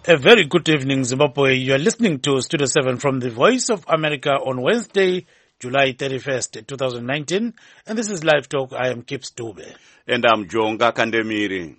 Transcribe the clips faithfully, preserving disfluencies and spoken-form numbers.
A very good evening, Zimbabwe. You are listening to Studio seven from the Voice of America on Wednesday, July thirty-first, twenty nineteen. And this is Live Talk. I am Kips Dube. And I'm Jonga Kandemiri.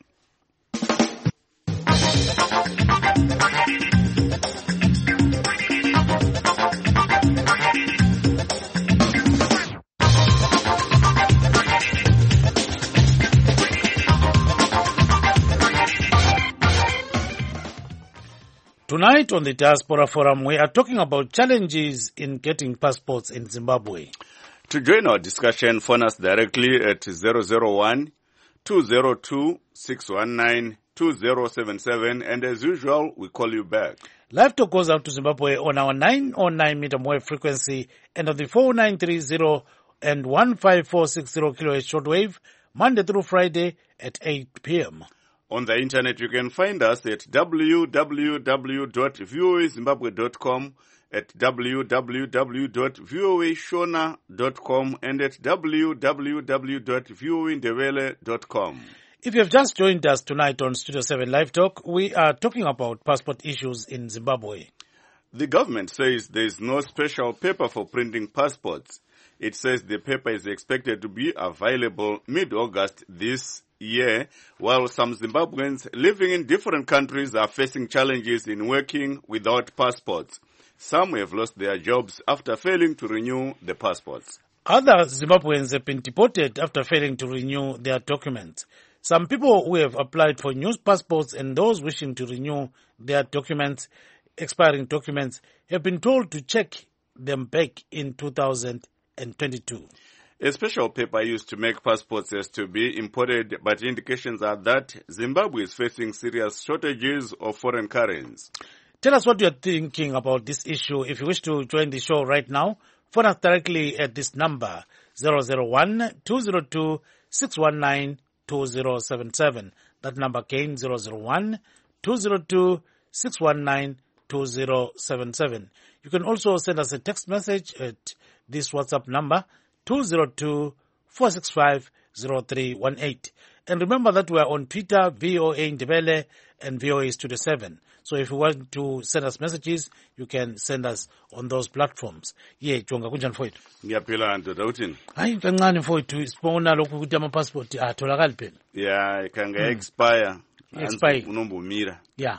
Tonight on the Diaspora Forum, we are talking about challenges in getting passports in Zimbabwe. To join our discussion, phone us directly at zero zero one, two zero two, six one nine, two zero seven seven, and as usual, we call you back. Live Talk goes out to Zimbabwe on our nine oh nine meter wave frequency and on the four nine three zero and one five four six zero kilohertz shortwave, Monday through Friday at eight p.m. On the internet, you can find us at w w w dot v o a zimbabwe dot com, at w w w dot v o a shona dot com, and at w w w dot v o a ndebele dot com. If you have just joined us tonight on Studio seven Live Talk, we are talking about passport issues in Zimbabwe. The government says there is no special paper for printing passports. It says the paper is expected to be available mid-August this year, while some Zimbabweans living in different countries are facing challenges in working without passports. Some have lost their jobs after failing to renew the passports. Other Zimbabweans have been deported after failing to renew their documents. Some people who have applied for new passports and those wishing to renew their documents, expiring documents, have been told to check them back in two thousand twenty-two. A special paper used to make passports has to be imported, but indications are that Zimbabwe is facing serious shortages of foreign currency. Tell us what you are thinking about this issue. If you wish to join the show right now, phone us directly at this number, zero zero one, two zero two, six one nine, two zero seven seven. That number again, zero zero one, two zero two, six one nine, two zero seven seven. You can also send us a text message at this WhatsApp number, two zero two, four six five, zero three one eight. And remember that we are on Twitter, V O A Ndebele and V O A Studio seven. So if you want to send us messages, you can send us on those platforms. Yeah, Jonga, kunjani mfowethu? Ngiyaphila ndoda uthini? Hayi kancane mfowethu, sibona lokhu ukuthi ama passport atholakali phela. Yeah, ikanga expire. Expire. Unombomira. Yeah.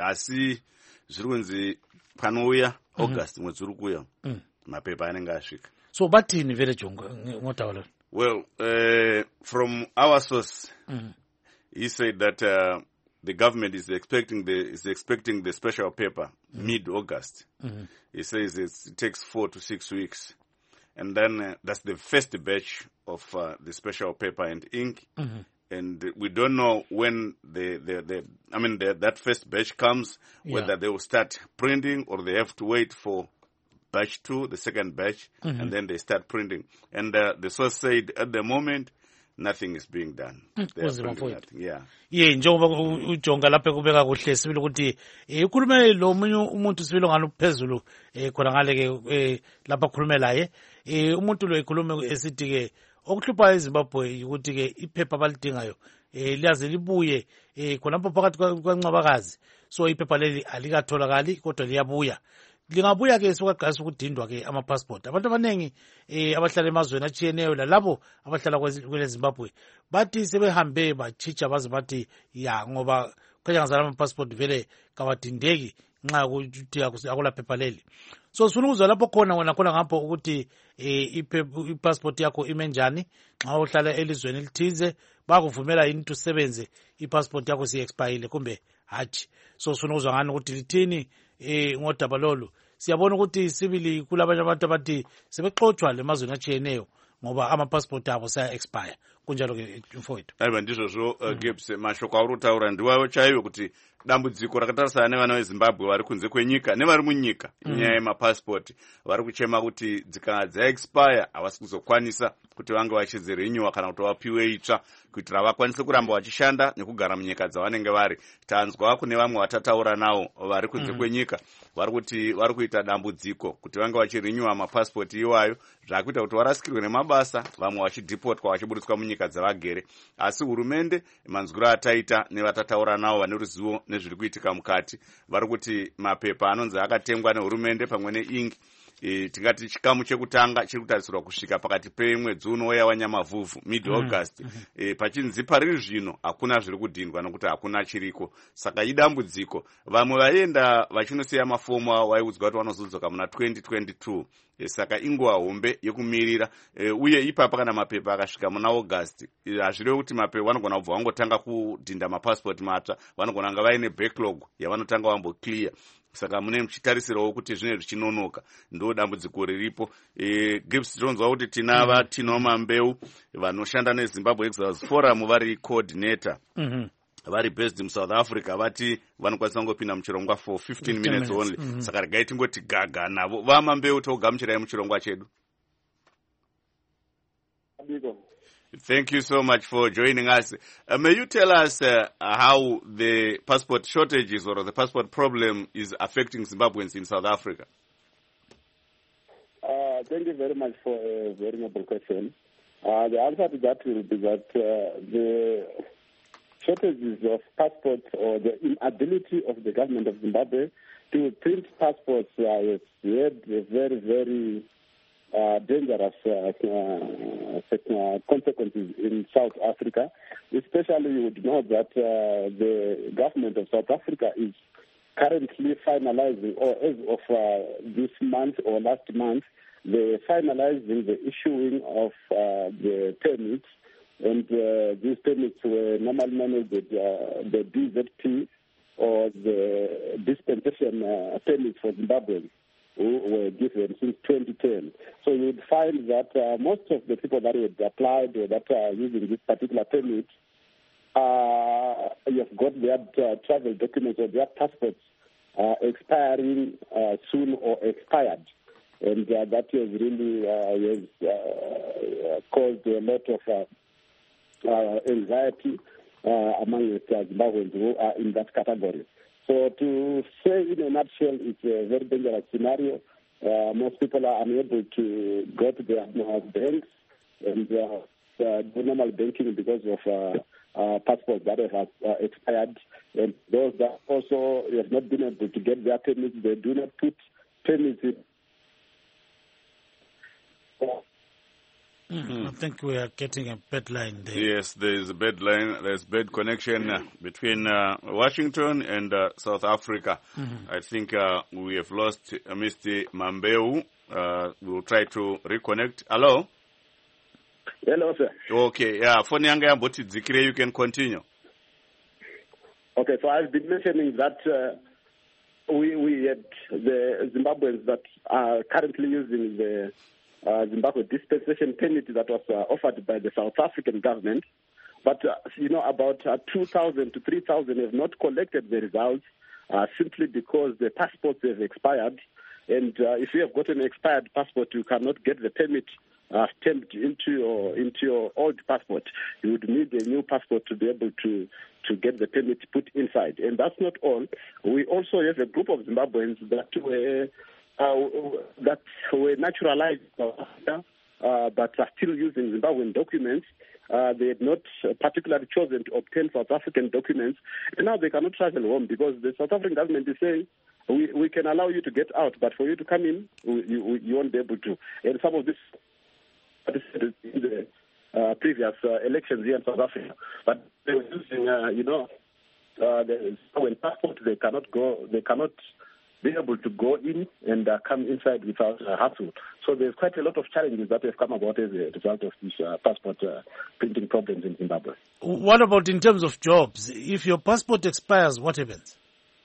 Asi zviri kunzi panouya August mwedzi uri kuuya. Mapepa anenge asvika. So bathini vele Jonga ngotavala? Well, uh, from our source, mm-hmm. he said that uh, the government is expecting the is expecting the special paper mm-hmm. mid-August. Mm-hmm. He says it's, it takes four to six weeks, and then uh, that's the first batch of uh, the special paper and ink. Mm-hmm. And we don't know when the the, the I mean the, that first batch comes, whether yeah. they will start printing or they have to wait for batch two, the second batch, mm-hmm. and then they start printing. And uh, the source said at the moment, nothing is being done. They are printing nothing. Yeah. Yeah, njengoba ujonga lapha kubeka kuhle sibili ukuthi ukhulume lo munye umuntu sibili ngalo phezulu khona ngale ke lapha khulume laye umuntu lo ekhulume esithi ke okuhlupha eZimbabwe ukuthi ke iphepha abalidingayo liyaze libuye khonapho phakathi kwancwabakazi, so iphepha leli alikatholakali kodwa liyabuya. Lingabuya ke sokwaqasa ukudindwa ke ama passport. Abantu abanengi eh abahlala emazweni achiyeneyo lalabo abahlala kwele Zimbabwe bathi sebehambe bachicha baze bathi ya ngoba kwenya ngazala ama passport vele kawadindeki nxa ukuthi akula phepha leli. So sifuna ukuzwa lapho khona wona khona ngapho ukuthi eh i-passport yakho imenjani nxa uhlala elizweni elithize bakuvumela yini usebenze i-passport yakho si expire kumbe hathi. So sifuna ukuzwa ngani ukuthi lithini eh ngodaba lolu. Siyabona ukuthi sibili kulabanye abantu abathi sebexoxwa lemazweni achiyeneyo ngoba ama passport abo saya expire. Kunjalo ke mfowethu. Hayiba ndizvo Gibbs mashoko aurutaura ndiwayo chaiwo kuti dambudziko rakatarisana nevana veZimbabwe vari kunze kwenyika nevari munyika nyaya yemapassport vari kuchema kuti dzikanga dzaexpire havasi kuzokwanisa kuti vange vachidzirenyuwa kana kuti vapiwe itsva kuitira vakwanise kuramba vachishanda nekugara munyika dzavanenge vari. Tanzwa kune vamwe vatataura navo vari kunze kwenyika vari kuti vari kuita dambudziko kuti vange vachirenyuwa mapassport iwayo zvakuita kuti varasikirwe nemabasa, vamwe vachidhipotwa vachiburitswa munyika munyika dzavagere. Asi hurumende manzwiro ataita nevatataura navo vane ruzivo nezviri kuitika mukati vari kuti mapepa anonzi akatengwa nehurumende pamwe neingi E, tingati chikamu chekutanga chiri kutarisirwa kusvika pakati pemwedzi unouya wanyamavhuvhu mid august. mm -hmm. e, pachinzi pariri zvino hakuna zviri kudhindwa nokuti hakuna chiriko, saka idambudziko. Vamwe vaenda vachinosiya mafomu avo vaiudzwa kuti vanozodzoka muna twenty twenty-two. E, saka inguva hombe yekumirira. e, uye ipapa kana mapepa akasvika muna august hazvirevi e, kuti mapepa vanogona kubva vangotanga kudhinda mapasipoti matsva, vanogona kunga vaine backlog yavanotanga vamboclear. Saka mune muchitarisirawo kuti zvine zvichinonoka, ndo dambudziko riripo. e, Gibbs tinonzwa kuti tina mm -hmm. vatino mambeu vanoshanda neZimbabwe Exodus Forum vari coordinator mm -hmm. vari based muSouth Africa, vati vanokwanisa kungopinda muchirongwa for fifteen minutes only. mm -hmm. Saka regai tingoti gaga navo vamambeu togamuchirai muchirongwa chedu. Thank you so much for joining us. Uh, may you tell us uh, how the passport shortages or the passport problem is affecting Zimbabweans in South Africa? Uh, thank you very much for a very noble question. Uh, the answer to that will be that uh, the shortages of passports or the inability of the government of Zimbabwe to print passports uh, has had a very, very Uh, dangerous uh, uh, uh, consequences in South Africa. Especially, you would know that uh, the government of South Africa is currently finalizing, or as of uh, this month or last month, they're finalizing the issuing of uh, the permits, and uh, these permits were normally managed with uh, the D Z P, or the dispensation uh, permits for Zimbabweans, who were given since twenty ten. So you would find that uh, most of the people that had applied or that are using this particular permit, uh, you have got their uh, travel documents or their passports uh, expiring uh, soon or expired. And uh, that has really uh, has, uh, caused a lot of uh, uh, anxiety uh, among the Zimbabweans who are in that category. So to say in a nutshell, it's a very dangerous scenario. Uh, most people are unable to go to their uh, banks and uh, uh, do normal banking because of uh, uh, passports that have uh, expired. And those that also have not been able to get their permits, they do not put permits in. Mm-hmm. I think we are getting a bad line there. Yes, there is a bad line. There's bad connection uh, between uh, Washington and uh, South Africa. Mm-hmm. I think uh, we have lost uh, Mister Mambeu. Uh, we'll try to reconnect. Hello? Hello, sir. Okay, yeah. Phone yanga yamboti dzikire, you can continue. Okay, so I've been mentioning that uh, we we had the Zimbabweans that are currently using the Uh, Zimbabwe dispensation permit that was uh, offered by the South African government. But, uh, you know, about uh, two thousand to three thousand have not collected the results uh, simply because the passports have expired. And uh, if you have got an expired passport, you cannot get the permit uh, stamped into your, into your old passport. You would need a new passport to be able to, to get the permit put inside. And that's not all. We also have a group of Zimbabweans that were Uh, that were naturalized in South Africa, uh, but are still using Zimbabwean documents. Uh, they had not particularly chosen to obtain South African documents, and now they cannot travel home because the South African government is saying, we, we can allow you to get out, but for you to come in, you, you won't be able to. And some of this in the uh, previous uh, elections here in South Africa, but they were using, uh, you know, uh, the Zimbabwean passport. They cannot go, they cannot be able to go in and uh, come inside without uh, hassle. So there's quite a lot of challenges that have come about as a result of these uh, passport uh, printing problems in Zimbabwe. What about in terms of jobs? If your passport expires, what happens?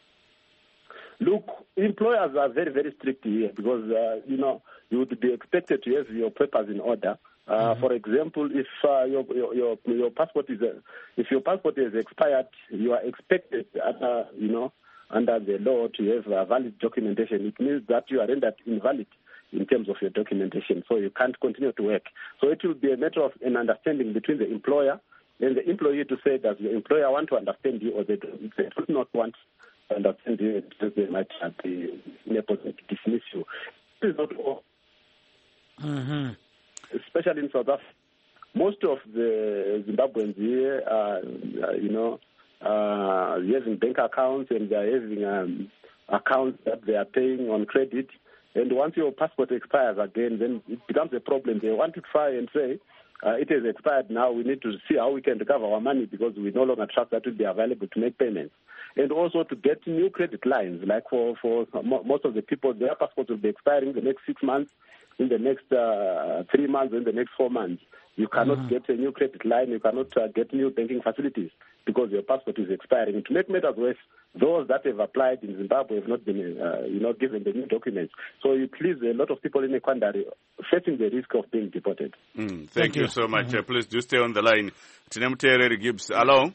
Look, employers are very, very strict here because, uh, you know, you would be expected to have your papers in order. Uh, mm-hmm. For example, if uh, your, your your your passport is uh, if your passport is expired, you are expected, uh, you know, under the law to have a valid documentation. It means that you are rendered invalid in terms of your documentation, so you can't continue to work. So it will be a matter of an understanding between the employer and the employee to say, does the employer want to understand you or they do, they do not want to understand you, because they might be in a position to dismiss you. This is not all. Mm-hmm. Especially in South Africa, most of the Zimbabweans here are, uh, you know, uh, having bank accounts and they are having um, accounts that they are paying on credit. And once your passport expires again, then it becomes a problem. They want to try and say, uh, it has expired now, we need to see how we can recover our money because we no longer trust that will be available to make payments. And also to get new credit lines, like for, for most of the people, their passports will be expiring in the next six months, in the next uh, three months, in the next four months. You cannot mm-hmm. get a new credit line, you cannot uh, get new banking facilities because your passport is expiring. And to make matters worse, those that have applied in Zimbabwe have not been, uh, you know, given the new documents. So it leaves a lot of people in Ekwandari facing the risk of being deported. Mm, thank, thank you. you so much. Mm-hmm. Uh, please do stay on the line. Tinemutereri Gibbs. Hello.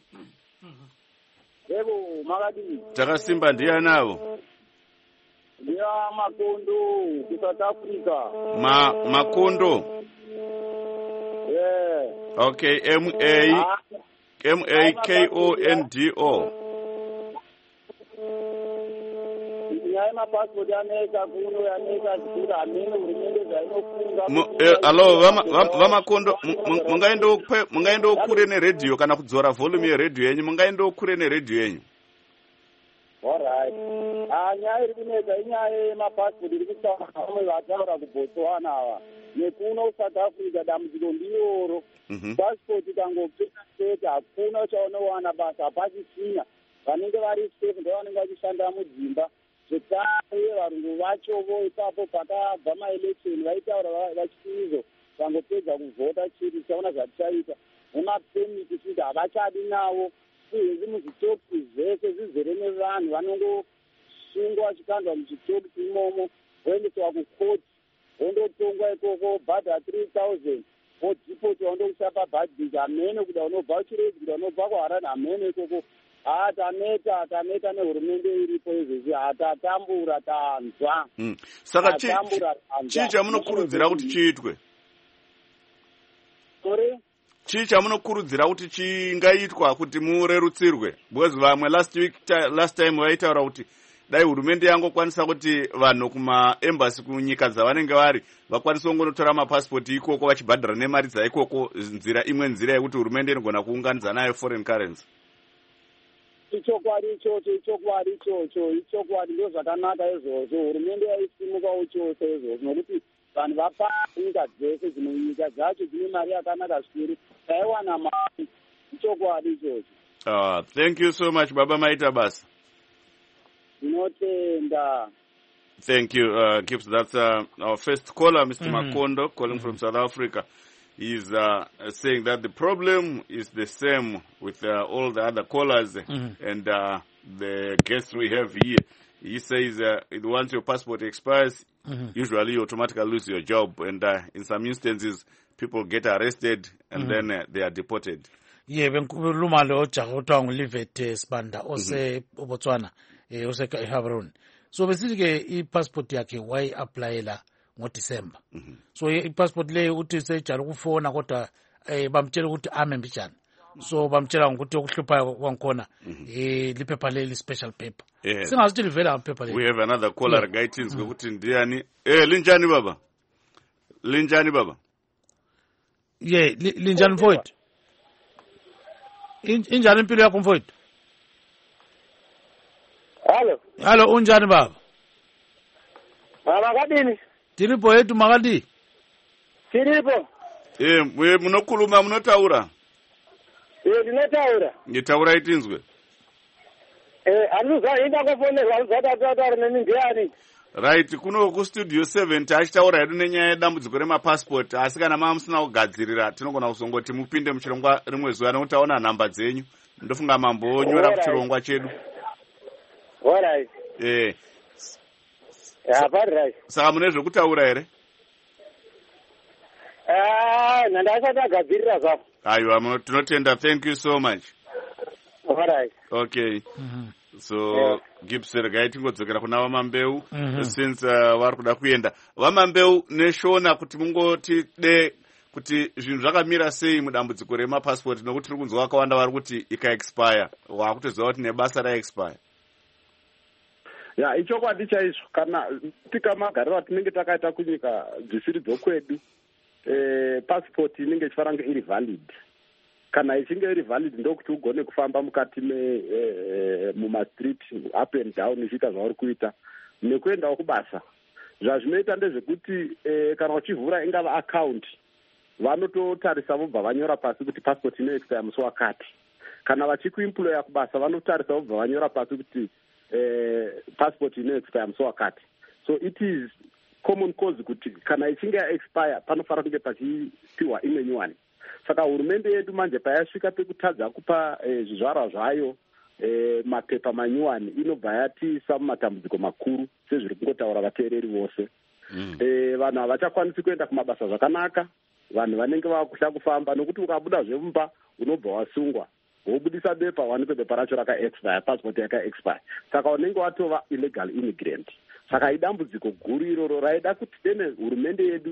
Yebo, Magadi. Takasimba ndiya nawo. Ndiya Makondo, South Africa. Ma Makondo. Yeah. Okay, M A M A K O N D O. Hello, Vamakondo, mungaendo mungaendo kure neredio kana kudzora volume yeredio yenyu, mungaendo kure neredio yenyu. Alright. Ah, nyaya iri kuneka inyaya yemapasipoti iri kutaura vamwe vataura kuBotswana ava nekuno South Africa dambudziko ndiyoro. Pasipoti ikangopfeka state hakuna uchaonowana basa hapachisina. Vanenge vari safe ndovanenge vachishanda mudzimba. Zvekare varungu vachovo ipapo pakabva maelection vaitaura vachitizo vangopedza kuvhota chiri tichaona zvatichaita. Nemapemiti kuti havachadi nawo. Uye muzvitokisi zvese zvizere nevanhu vanongosungwa vachikandwa muchitokisi imomo voendeswa kukoti vondotongwa ikoko bhadha three thousand vodhipoti vandokusa pabhadhiji hamene kuda unobva uchirezi kuda unobva kuharani hamene ikoko. Haa taneta taneta nehurumende iripo izvezvi hatatambura tanzwa. Saka chii chamunokurudzira kuti chiitwe? Sorry? Chii chamunokurudzira kuti chingaitwa kuti murerutsirwe? Because vamwe last week last time vaitaura kuti dai hurumende yangokwanisa kuti vanhu kumaembassy kunyika dzavanenge vari vakwanisa kungotora mapasipoti ikoko vachibhadhara nemari dzaikoko, nzira imwe nzira yekuti hurumende inogona kuunganidza nayo foreign currency. Ichokwadi ichocho ichokwadi ichocho ichokwadi ndo zvakanaka izvozvo. Hurumende yaisimukawo chose izvozvo nokuti vanhu vapa nyika dzese dzimwe nyika dzacho dzine mari yakanaka zvikuru taiwana mari. Ichokwadi ichocho. Ah, thank you so much Baba Maita basa. Tinotenda. Thank you, uh, Gibbs. That's uh, our first caller, Mister Mm-hmm. Makondo, calling mm-hmm. from South Africa. He's uh, saying that the problem is the same with uh, all the other callers mm-hmm. and uh, the guests we have here. He says uh, once your passport expires, mm-hmm. usually you automatically lose your job. And uh, in some instances, people get arrested and mm-hmm. then uh, they are deported. Yeah, benkuluma lo jakotwa ngulivete Sibanda ose uBotswana eh ose eHabroni. So basically i-passport yakhe why applyela ngoDecember. Mm-hmm. So i-passport le uthi sejala ukufona kodwa eh bamtshela ukuthi ame mbijana. So bamtshela ukuthi okuhlupha kwankhona eh liphepha le special paper. Singazithi livela paper le. We have another caller yeah. guidance ukuthi ndiyani eh linjani baba? Linjani baba? Yeah, linjani mfowethu? Injani impilo yakho mfowethu? Hello. Hello, unjani baba? Baba kadini? Tiripo yetu makadi? Tiripo. Eh, we munokhuluma munotaura? Eh, ndinotaura. Ngitaura itinzwe. Eh, anuza inda kufonera uzatataura nemi ndiyani? Right, kuno ku studio seven tachitaura hedu nenyaya yedambudziko remapassport asi kana mamusina kugadzirira tinogona kuzongoti mupinde muchirongwa rimwe zuva nekuti taona nhamba dzenyu ndofunga mambonyora kuchirongwa chedu. Alright. Eh. Yeah, but right. Saka mune zvekutaura here? Ah, nandasati agadzirira zvapo. Aiwa, tinotenda. Thank you so much. Alright. Okay. Mm-hmm. So yeah. Gibbs regai tingodzokera kuna Vamambeu mm-hmm. since uh, vari kuda kuenda. Vamambeu neshona kuti mungoti de kuti zvinhu zvakamira sei mudambudziko remapassport nokuti tiri kunzwa vakawanda vari kuti ika expire. Wakutoziva kuti nebasa ra expire. Ya yeah, ichokwadi chaizvo kana tika magariro atinenge takaita kunyika dzisiri dzokwedu eh, passport inenge ichifanira kunge iri valid. Kana ichinge iri valid ndokuti ugone kufamba mukati me eh, mumastreet up and down ichiita zvauri kuita nekuendawo kubasa. Zvazvinoita ndezvekuti eh, kana uchivhura ingava account vanototarisa vobva vanyora pasi kuti passport inoexpire musi wakati. Kana vachikuemploya kubasa vanotarisa vobva vanyora pasi kuti eh, passport inoexpire musi wakati. So it is common cause kuti kana ichinge yaexpire panofanira kunge pachipiwa imwe nyuwani. Saka hurumende yedu manje payasvika pekutadza kupa eh, zvizvarwa zvayo eh, mapepa manyuwani inobva yatiisa mumatambudziko makuru sezviri kungotaura vateereri vose. Mm. Eh, vanhu havachakwanisi kuenda kumabasa zvakanaka, vanhu vanenge vakuhla kufamba nokuti ukabuda zvemumba unobva wasungwa wobudisa bepa wanikwe bepa racho rakaexpire, passport yakaexpire, saka unenge watova illegal immigrant. Saka idambudziko guru iroro raida kuti dene hurumende yedu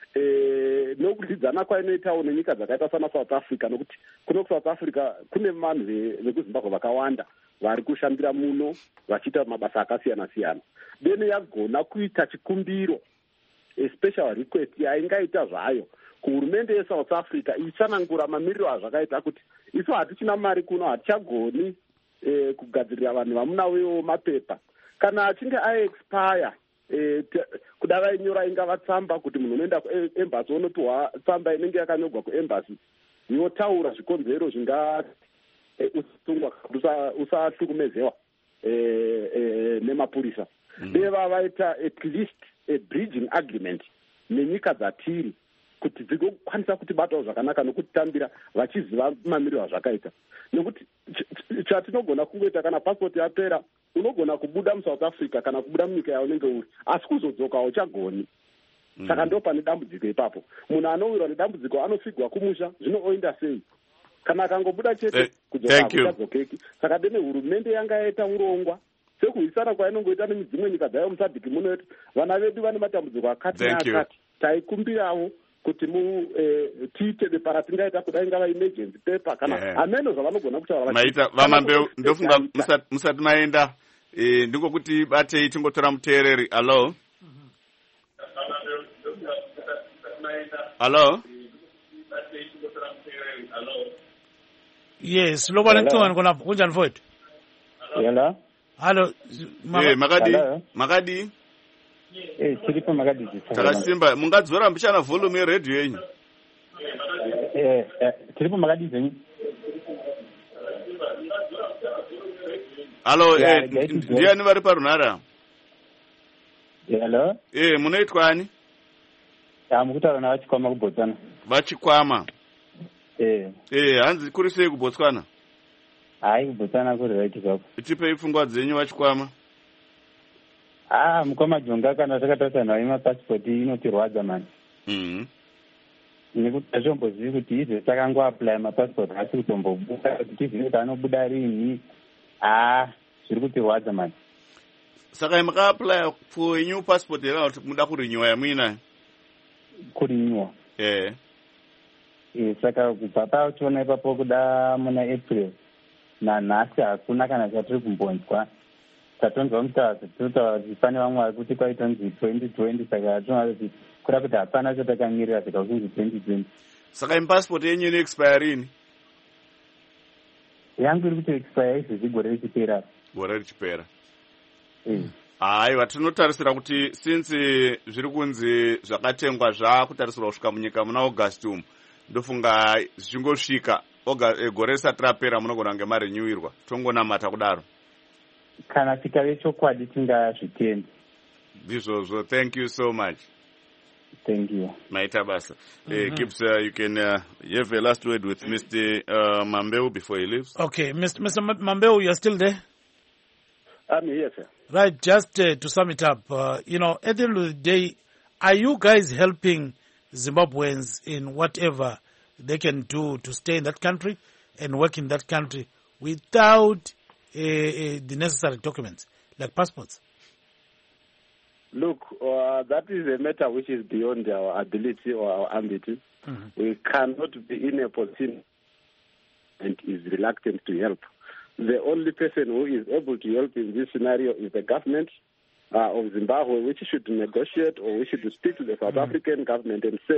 eh, nokudyidzana kwainoitawo nenyika dzakaita sana South Africa, nokuti kuno kuSouth Africa kune vanhu vekuZimbabwe vakawanda vari kushandira muno vachiita mabasa akasiyana siyana. Dene yagona kuita chikumbiro, a special request yaingaita zvayo kuhurumende yeSouth Africa ichanangura mamiriro azvakaita kuti isu hatichina mari kuno, hatichagoni eh, kugadzirira vanhu vamunawewo mapepa. Kana achinge aexpire eh, kuda vainyora ingava tsamba kuti munhu unoenda kuembassy unopiwa tsamba inenge yakanyorwa kuembassy yotaura zvikonzero zvinga eh, usungwa usahlukumezewa eh, eh, nemapurisa. Mm. Deva vaita at least a bridging agreement nenyika dzatiri kuti dzigokwanisa kutibatawo zvakanaka nokutitambira vachiziva mamiriro azvakaita. Nekuti chatinogona kungoita kana passport yapera unogona kubuda muSouth Africa kana kubuda munyika yaunenge uri, asi kuzodzoka uchagoni. Mm. Saka ndo pane dambudziko ipapo. Munhu anowirwa nedambudziko anofigwa kumusha, zvino oenda sei? Kana akangobuda chete kudzoka kuchadzokeki. Saka dene hurumende yanga yaita urongwa sekuisana kwainongoita nedzimwe nyika dzayo musadhiki muno, vana vedu vane matambudziko akati neakati, taikumbirawo kuti mu eh, tiite bepa ratingaita kudai ngava emergency paper kana yeah. ameno zvavanogona kutaura maita vamambeu ndofunga musati musati maenda eh, ndingokuti batei tingotora muteereri. Hello, hello, yes, lo bwana ntwana kona kunjani mfowethu? Hello, hello, eh makadi makadi eh tiripo makadi takasimba, mungadzora mbichana volume yeredio yenyu. eh tiripo makadi zenyu. Hello, eh ndiani vari parunhara? Hello, eh munoitwani? ah mukutaura na vachikwama kuBotswana. Vachikwama eh eh hanzi kuri sei kuBotswana? Hai kuBotswana kuri right zvapo. Tipe pfungwa dzenyu vachikwama. Ah mukoma jonga kana takatasa nayo ima passport inotirwadza mani. Mhm. Nekuti azvombozivi kuti izvo takango apply ma passport asi kutombobuda kuti tizive kuti anobuda rini. Ah zviri kutirwadza mani. Saka maka apply for a new passport era kuti muda kurenewa yamuina? Kurenewa. Eh. Eh saka kubva pachiona ipapo kuda muna April na nhasi hakuna kana chatiri kumbonzwa. Tatonzwa mutazo totaura kuti pane vamwe vari kuti kwaitonzi twenty twenty, saka tinoona kuti kuda kuti hapana chatakanyorera saka kunzi twenty twenty. Saka impassport yenyu ino expire rini? Yangu iri kuti expire izvezvi gore richipera. Gore richipera. Mm. Aiwa, tinotarisira kuti since zviri kunzi zvakatengwa zvakutarisirwa kusvika munyika muna August umu, ndofunga zvichingosvika gore risati rapera munogona kunge marenyuwirwa. Tongonamata kudaro. Kana tikave chokwadi tingazvitenda. Ndizvozvo. Thank you so much. Thank you. Maita basa. Mm-hmm. uh, Gibbs, uh, you can uh, have a last word with Mister Uh, Mambeu before he leaves. Okay, Mister Mister Mambeu, you're still there? I'm here, sir. Right, just uh, to sum it up, uh, you know, at the end of the day, are you guys helping Zimbabweans in whatever they can do to stay in that country and work in that country without uh, uh, the necessary documents, like passports? Look, uh, that is a matter which is beyond our ability or our ambit. Mm-hmm. We cannot be in a position and is reluctant to help. The only person who is able to help in this scenario is the government uh, of Zimbabwe, which should negotiate or we should speak to the South mm-hmm. African government and say,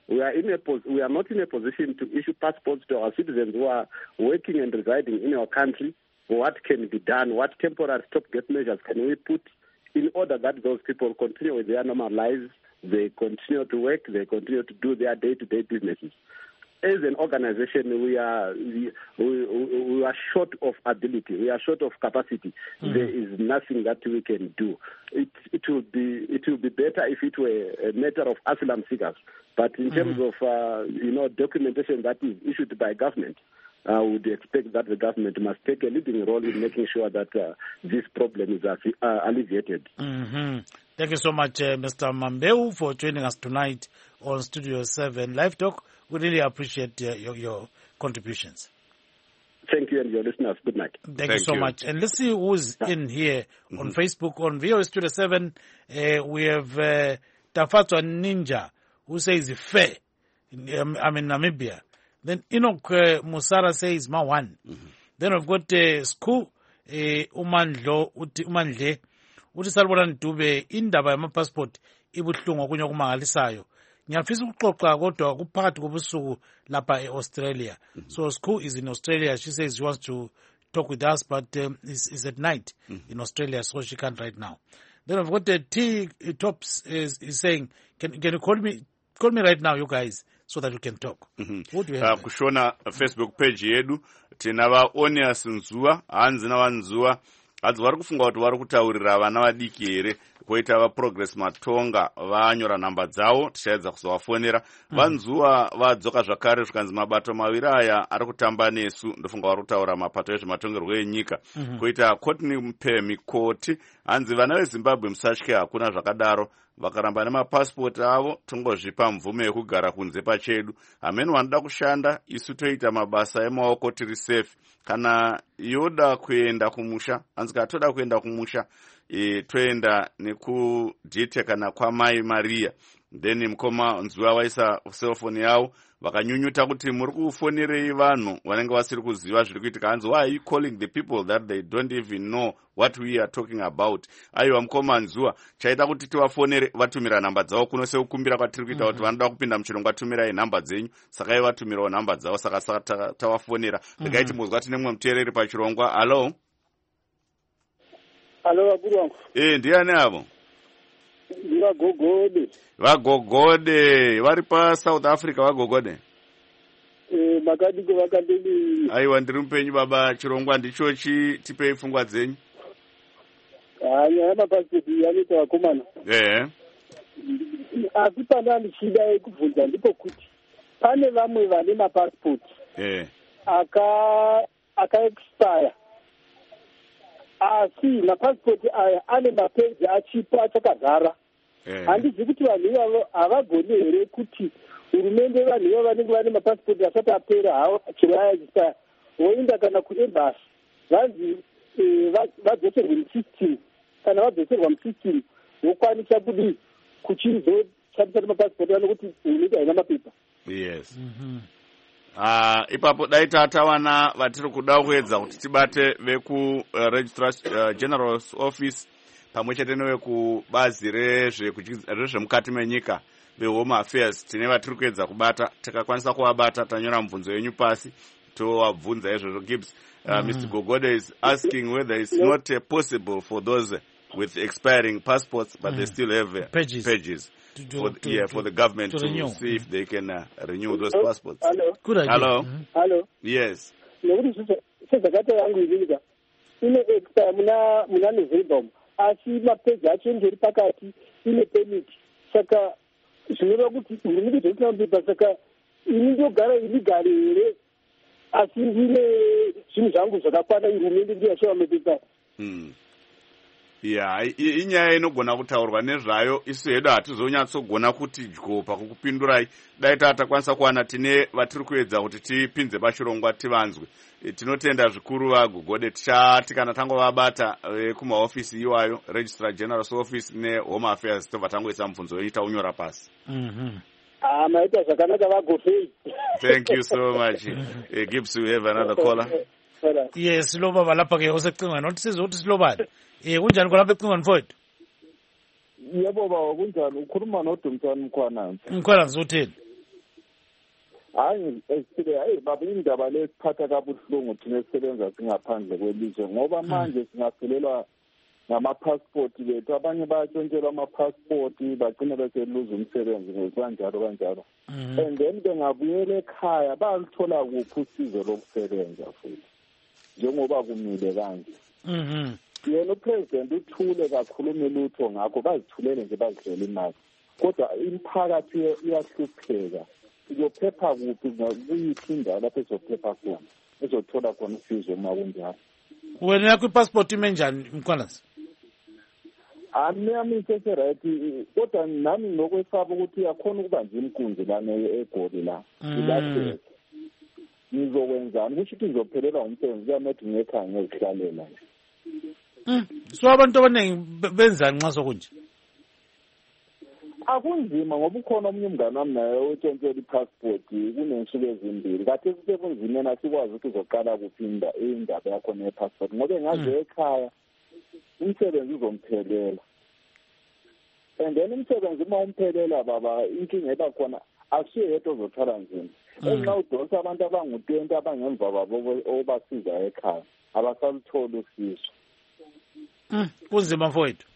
we are in a pos- we are not in a position to issue passports to our citizens who are working and residing in our country. What can be done? What temporary stopgap measures can we put in order that those people continue with their normal lives, they continue to work, they continue to do their day-to-day businesses? As an organization, we are we, we, we are short of ability. We are short of capacity. Mm-hmm. There is nothing that we can do. It it will be it will be better if it were a matter of asylum seekers. But in mm-hmm. terms of uh, you know documentation that is issued by government, I would expect that the government must take a leading role in making sure that uh, this problem is uh, alleviated. Mm-hmm. Thank you so much, uh, Mister Mambeu, for joining us tonight on Studio seven Live Talk. We really appreciate uh, your, your contributions. Thank you and your listeners. Good night. Thank, Thank you so you. much. And let's see who's in here mm-hmm. on Facebook. On V O A Studio seven, uh, we have uh, Tafatwa Ninja, who says fair. Um, I'm in Namibia. Then Enoch uh, Musara says Mawan. Mm-hmm. Then we've got uh, Sku uh, Umandlo, Uti Umandle, Uti Salboran Dube, indaba yama-passport, ibuhlungu okunye okumangalisayo. Ngiyafisa ukuxoxa kodwa kuphakathi kobusuku lapha e-Australia. Mm-hmm. So Sku is in Australia. She says she wants to talk with us, but um, it's, it's at night mm-hmm. in Australia, so she can't right now. Then I've got the T Tops is, is saying, can, can you call me call me right now, you guys, so that we can talk. Mm-hmm. What do you have? Uh, kushona Facebook page yedu tina va Onias Nzuwa, hanzi na vanzuwa. Hadzi vari kufunga kuti vari kutaurira vana vadiki here koita va Progress Matonga vanyora namba dzavo tichaedza kuzovafonera. Mm. Vanzuwa vadzoka zvakare zvikanzi mabato maviri aya ari kutamba nesu ndofunga vari kutaura mapato ezvematongerwo enyika. Mm-hmm. Koita Courtney Mpemi Koti hanzi vana veZimbabwe musatye hakuna zvakadaro vakaramba nemapasipoti avo tongozvipa mvume yekugara kunze pachedu. Hamene vanoda kushanda isu toita mabasa emaoko tiri safe. Kana yoda kuenda kumusha hanzi kana toda kuenda kumusha e, toenda nekudhite kana kwaMai Maria. Then mukoma Nzuwa waisa cellphone yavo vakanyunyuta kuti muri kufonerei vanhu vanenge vasiri kuziva zviri kuitika. Hanzi why are you calling the people that they don't even know what we are talking about? Aiwa mukoma Nzuwa chaita kuti tivafonere vatumira namba dzavo kuno sekukumbira kwatiri kuita kuti vanoda kupinda muchirongwa tumirai namba dzenyu. Saka ivatumirawo namba dzavo saka saka tavafonera. Regai timbozwa tine mumwe muteereri pachirongwa. Hello. Hello aburu wangu. Eh ndiani avo? Vagogode. Vagogode vari paSouth Africa. Vagogode eh makadiko vakadeli. Aiwa ndiri mupenyu baba, chirongwa ndichochi, tipei pfungwa dzenyu. Hanya yamapasipoti yanita vakomana. Eh asi pana ndichida yekubvunza ndipo kuti pane vamwe vane mapasipoti eh aka aka expire. Asi mapasipoti aya ane mapeji achipo achakagara. Handizi kuti vanhu ivavo havagoni here kuti hurumende vanhu ivavo vanenge vane mapasipoti asati apera hawo chiraya chisa voenda kana kuembasi vanzi vadzoserwe musystem. Kana vadzoserwa musystem vokwanisa kudi kuchizoshandisa mapasipoti ano kuti hurumende haina mapepa. Yes. Mm-hmm. Uh, ipapo dai tatawana vatiri kuda kuedza kuti tibate veku uh, Registrar uh, General Office pamwe chete nevekubazi rezvemukati menyika veHome Affairs. Tine vatiri kuedza kubata, tikakwanisa kuvabata tanyora mubvunzo yenyu pasi tovabvunza izvozvo. Gibbs, uh, mm-hmm. Mister Gogode is asking whether it's yeah. not uh, possible for those with expiring passports but mm. they still have uh, pages, pages. To do, for, the, to, yeah, to, for the government to, to renew. See if they can uh, renew those passports. Hello. Good idea. Hello. Mm-hmm. Hello. Yes. Sezakata yangu izika. Ine expire muna muna November. Asi mapeji acho ndiri pakati ine permit. Saka zvinova kuti hurumende dzinoita mbipa saka ini ndogara illegally here. Asi ndine zvinhu zvangu zvakakwana hurumende ndiyo yashava mapepa. Hmm. Yeah, inyaya inogona kutaurwa nezvayo. Isu hedu hatizonyatsogona kuti dyo pakukupindurai. Dai tatakwanisa kuwana tine vatiri kuedza kuti tipinze pachirongwa tivanzwe. E, tinotenda zvikuru vaGogode. Tichati kana tangovabata e, kumaofisi iwayo Registrar General's Office neHome Affairs tobva tangoisa mubvunzo wenyu taunyora pasi. Mhm. Ah, maita zvakanaka vagofei. Thank you so much. uh, Gibbs, we have another caller. Yes, loba balapha ke usecinga nothi sizothi silobani. Eh kunjani khona becinga mfowethu? Yebo baba kunjani, ukhuluma noDumthani Mkhwana. Mkhwana ngizothini? hayi esile hayi baba indaba lesiphatha kabuhlungu thina esisebenza singaphandle kwelizwe ngoba manje singafelelwa ngama-passport bethu abanye bayatshontshelwa ama-passport bagcine beseluza umsebenzi kanjalo kanjalo and then bengabuyela ekhaya balithola kuphi usizo lokusebenza futhi njengoba kumile kanje. Yena upresident uthule kakhuluma lutho ngakho bazithulele nje bazidlela imali kodwa imiphakathi iyahlupheka izophepha kuphi kuyiphi indawo lapho ezophepha khona ezothola khona usizo uma kunjalo. Wena yakho ipassport ime njani Mkhwanazi? Ami ami seseright kodwa nami ngokwesaba ukuthi yakhona ukuba nje imkunzi lana eGoli la ilahle nizokwenzani kusho ukuthi ngizophelelwa umsebenzi kuyamethi ngekhaya ngizihlalela. So abantu abaningi benzani nxa sokunje? Akunzima ngoba ukhona omunye umngane wami naye otshentsela i-passport kunensuku ezimbili kade sisekunzima yena sikwazi ukuthi uzoqala kuphi indaba yakho ne-passport ngoba engaze ekhaya umsebenzi uzomphelela and then umsebenzi uma umphelela baba inkinga eba khona asiye yedwa ozothwala nzima enxa udonsa abantu abangu-twenty abangemva babo obasiza ekhaya abasaluthola usizo. Kunzima mfowethu.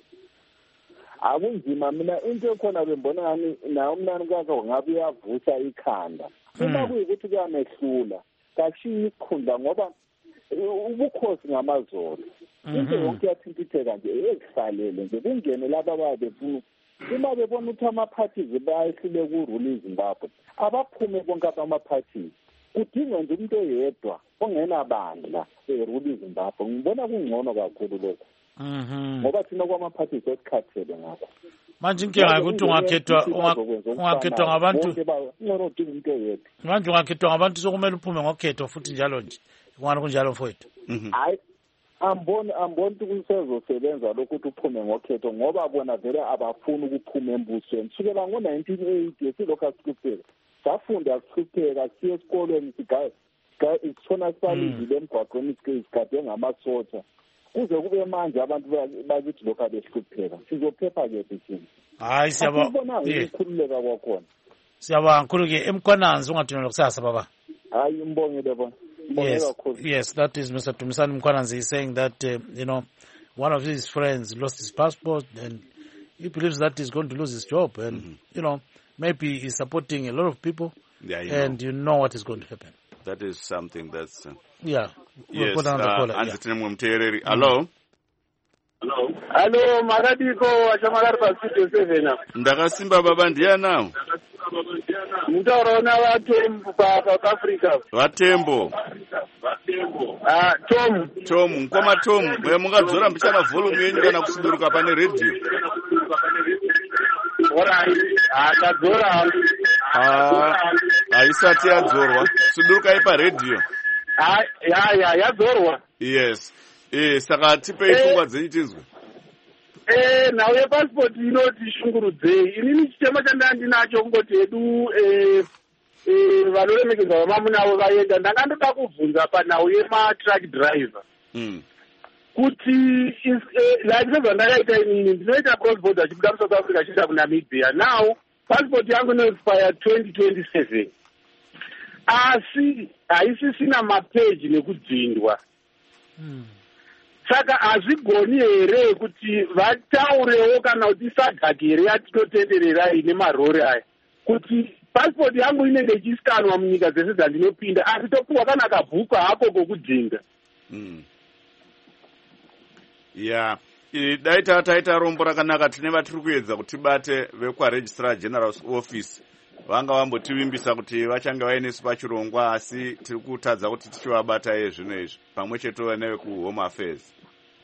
Akunzima mina into ekhona bembona ngani nayo umnani kwakho ngabe uyavusa ikhanda uma kuyikuthi kuyamehlula kashiye ikhunda ngoba ubukhosi ngamazolo into yonke yathintitheka nje ezihlalele nje kungene laba ababefuna uma bebona ukuthi ama-parties bayehlule kurule iZimbabwe abaphume bonke abama-parties kudingwa nje umuntu oyedwa ongenabandla erule iZimbabwe. Ngibona kungcono kakhulu lokho ngoba thina kwama-parties esikhathele ngakho manje inkinga ukuthi ungakhethwa ungakhethwa ngabantu ngcono udinga umuntu oyedwa manje ungakhethwa ngabantu sokumele uphume ngokhethwa futhi njalo nje ngwana kunjalo mfowethu. Hayi amboni amboni ukuthi kusezosebenza lokho ukuthi uphume ngokhetho ngoba bona vele abafuni ukuphuma embusweni sukela ngo-nineteen eighty silokhu asihlupheka safunda sihlupheka siye esikolweni sithona sisalindile emgwaqweni sigade ngamasotsha kuze kube manje abantu bakithi lokhu abehlupheka sizophepha kephi thina. Hayi siyabona ukukhululeka kwakhona siyabanga khulu-ke eMkhwanazi ungadinwa kusasa baba. Hayi umbongile bona. Yes, yes, that is Mister Dumisani Mkhwanazi is saying that, uh, you know, one of his friends lost his passport and he believes that he's going to lose his job. And, mm-hmm. you know, maybe he's supporting a lot of people yeah, you and know. you know what is going to happen. That is something that's... Uh, yeah. Yes, we'll uh, yeah. Hello? Hello? Hello, Magadiko, Ashamakar Studio seven. Ndakasimba baba ndiya now. Mutaurona vatembo South Africa. Vatembo. Ah, Tom. Tom, nkoma Tom, mwe mungadzora mbichana volume yenyu kana kusuduruka pane radio. Alright. Ah, tadzora. Ah, haisati yadzorwa. Suduruka ipa radio. Ah, ya ya yadzorwa. Yes. Eh, saka tipei pfungwa dzenyu tinzwe. Eh, nawo yepassport inoti shungurudzei. Inini chitema chandandinacho kungoti edu eh eh vanoremekedza vamamunavo vaenda ndakandoda kubvunza panawo yema-truck driver. Mm. Kuti like sezvandakaita inini ndinoita cross border chibuda muSouth Africa chienda kuNamibia. Now passport yangu inoexpire twenty twenty-seven. Asi haisisina mapeji nekudzindwa. Mm. Saka hazvigoni here kuti vataurewo kana kuti sadhaki here yatinotenderera ine marori aya kuti passport yangu inenge ichiskanwa munyika dzese dzandinopinda asi topuwa kana kabhuku hako kokudzinga. Mm. Yeah. Dai taita rombo rakanaka tine vatiri kuedza kuti bate vekwaregistrar general's office vanga vambotivimbisa kuti vachange vainesu pachirongwa asi tiri kutadza kuti tichivabata iye zvino izvi pamwe cheto nevekuhome affairs.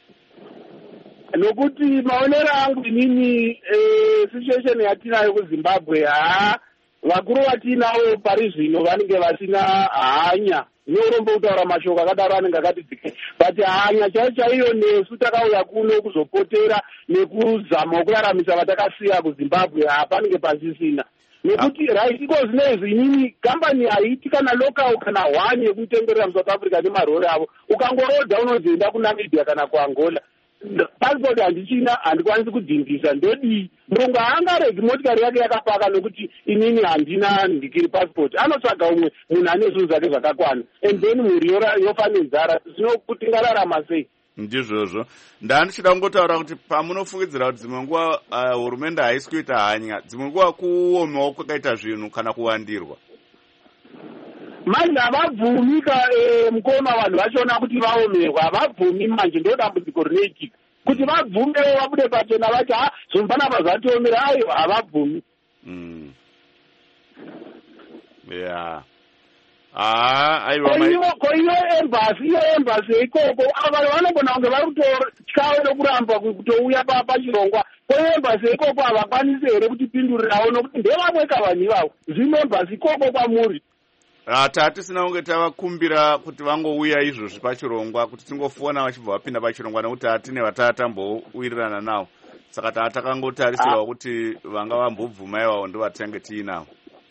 Nokuti maonero angu inini situation yatinayo kuZimbabwe ha vakuru vatinavo pari zvino vanenge vasina hanya neurombo kutaura mashoko akadaro anenge akatidzike but hanya chaiyo chaiyo nesu takauya kuno kuzopotera nekuzama kuraramisa vatakasiya kuZimbabwe hapanenge pasisina nekuti right iko zvinezvi inini kambani haiti kana local kana hwani yekutengerera muSouth Africa nemarori avo ukangorodha unozoenda kuNamibia kana kuAngola passport handichina handikwanisi kudhindisa ndodii murungu haangaregi motikari yake yakapaka nokuti inini handina ndikiri passport. Anotsvaga umwe munhu ane zvinhu zvake zvakakwana and then mhuri yofa nenzara. Zvino kuti ngararama sei? Ndizvozvo ndandichida kungotaura kuti pamunofungidzira kuti dzimwe nguva hurumende haisi kuita hanya, dzimwe nguva kuomewo kwakaita zvinhu kana kuwandirwa. Manje havabvumika mukoma vanhu vachiona kuti vaomerwa, havabvumi manje, ndo dambudziko rinoitika. Kuti vabvumewo vabude pachena vati ha zvinofana pazvatiomera, aiwa havabvumi. Mm. Yeah. Ah, aiwa mai. Ko iyo embassy, iyo embassy ikoko ava vanogona kunge vari kutotyawo nokuramba kutouya pachirongwa. Ko embassy ikoko havakwanisi here kutipindurirawo nokuti ndevamweka vanhu ivavo. Zvino embassy ikoko kwamuri. Ata tisina kunge tavakumbira kuti vangouya izvozvi pachirongwa kuti tingofona vachibva vapinda pachirongwa nekuti hatine vatatatombowirirana navo. Saka tatakangotarisirwa kuti vanga vambobvuma iwawo ndo vatange tiinavo.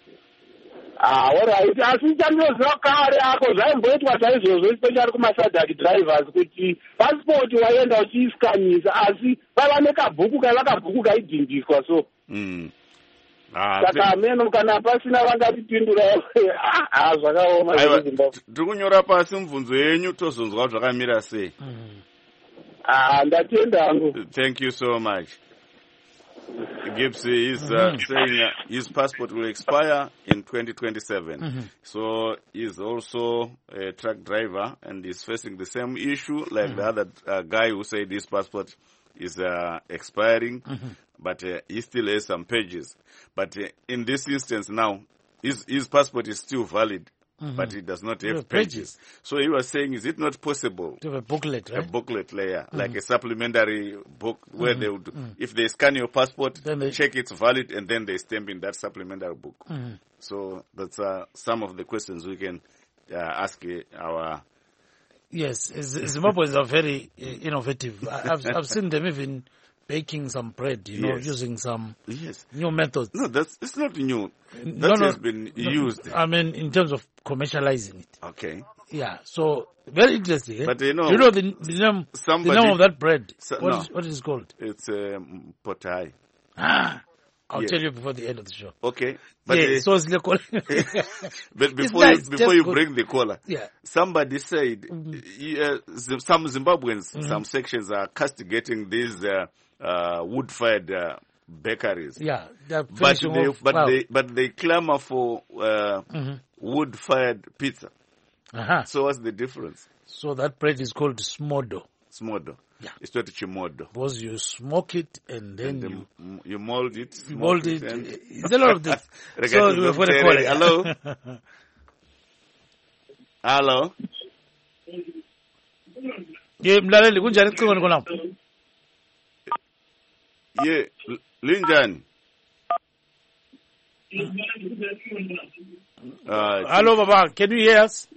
Ah, alright. Asi chandinoziva kare ako zvaimboitwa saizvozvo especially kumasadhaki drivers kuti passport waenda uchiiskanyisa asi vava nekabhuku kavakabhuku kaidhindiswa so. Mm. Saka meno kana pasina vangatipindura ah zvakaoma zveZimbabwe. Tiri kunyora pasi mibvunzo yenyu tozonzwa zvakamira sei. Ah, ndatenda hangu. Thank you so much. Gibbs is uh, mm-hmm. saying uh, his passport will expire in twenty twenty-seven. Mm-hmm. So he's also a truck driver and he's facing the same issue like mm-hmm. the other uh, guy who said his passport is uh, expiring, mm-hmm. but uh, he still has some pages. But uh, in this instance now, his, his passport is still valid. Mm-hmm. But it does not have pages. pages. So he was saying, is it not possible to have a booklet, right? A booklet layer, mm-hmm. like a supplementary book where mm-hmm. they would, mm-hmm. if they scan your passport, then they check it's valid, and then they stamp in that supplementary book. Mm-hmm. So that's uh, some of the questions we can uh, ask uh, our. Yes, Zimbabweans are very uh, innovative. I've, I've seen them even baking some bread, you know, yes. using some yes. new methods. No, that's it's not new. That no, no, has been no, used. I mean, in terms of commercializing it. Okay. Yeah, so very interesting. Eh? But you know, you know the, the name, somebody, the name of that bread. So, what, no. is, what is it called? It's um, potai. Ah, I'll yeah. tell you before the end of the show. Okay. But, yeah, uh, so it's the call. But before nice, you, before you good. bring the caller, yeah. somebody said mm-hmm. uh, some Zimbabweans, mm-hmm. some sections are castigating these uh, uh, wood-fired uh, bakeries. Yeah, but they off, but wow. they but they clamor for uh, mm-hmm. wood-fired pizza. Uh-huh. So what's the difference? So that bread is called smodo. Smodo. Yeah. It's not chimodo. Because you smoke it and then and the, you... You mold it. You mold it. it and it's a lot of things. So we're going to call it. Hello? Hello? Yeah, mlaleli kunjani kucingweni khonapho? Yeah, linjani? Uh, Hello, Baba. Can you hear us?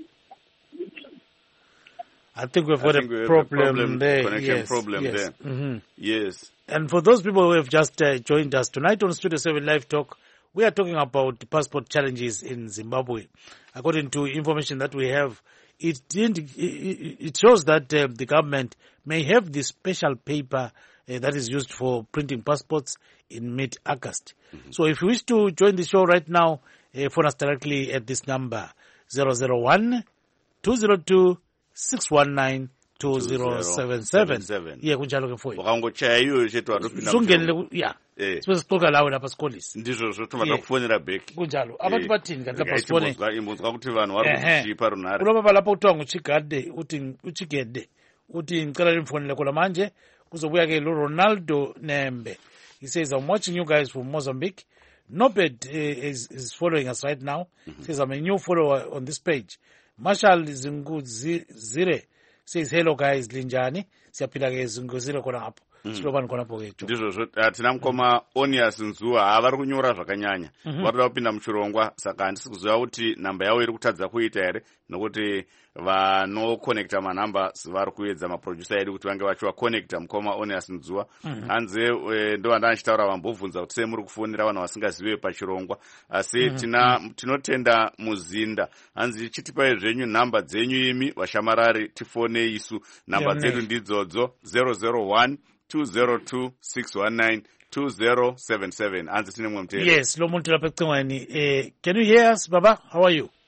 I think we've got a problem, problem there. Connection yes, problem yes. there. Mm-hmm. Yes. And for those people who have just uh, joined us tonight on Studio seven Live Talk, we are talking about passport challenges in Zimbabwe. According to information that we have, it didn't, it, it shows that uh, the government may have this special paper uh, that is used for printing passports in mid-August. Mm-hmm. So if you wish to join the show right now, uh, phone us directly at this number, zero zero one, two zero two, six one nine, two zero seven seven. Yeah, kunjalo ke for you. Wakangochaya iyo chetu watopinda. Sungenile yeah. Eh. Sibe sixoka lawe lapha sikolisi. Ndizvo zvotomata kufonera back. Kunjalo. Abantu bathini kanti lapha sifone. Imbuzwa kuti vanhu vari kuchipa runare. Unobaba lapha uthiwa nguchigade uthi uchigede. Uthi ngicela limfonele khona manje kuzobuya ke lo Ronaldo Nembe. He says, I'm watching you guys from Mozambique. Nobed uh, is, is following us right now. Mm-hmm. He says, I'm a new follower on this page. Marshall Zinguzire says, hello guys, linjani. Siyaphila ke Zinguzire khona hapo. Silobani khona hapo kethu. Ndizvo tina mukoma Onias Nzuwa havari kunyora zvakanyanya. Varikuda kupinda muchirongwa saka handisi kuziva kuti namba yavo iri kutadza kuita here nokuti vanokonekta manhamba vari kuedza maproducer edu kuti vange vachivakonekta mukoma Onias Nzuwa. Hanze ndo vanda ndichitaura vambobvunza kuti sei muri kufonera vanhu vasingazive pachirongwa asi tina tinotenda muzinda. Hanzi chitipai zvenyu nhamba dzenyu imi vashamarari tifone isu. Nhamba dzedu ndidzodzo zero zero one two zero two six one nine two zero seven seven. Anzi tine mwe mteri. Yes, lo muntu lapha ecingweni. Eh, can you hear us, Baba? How are you?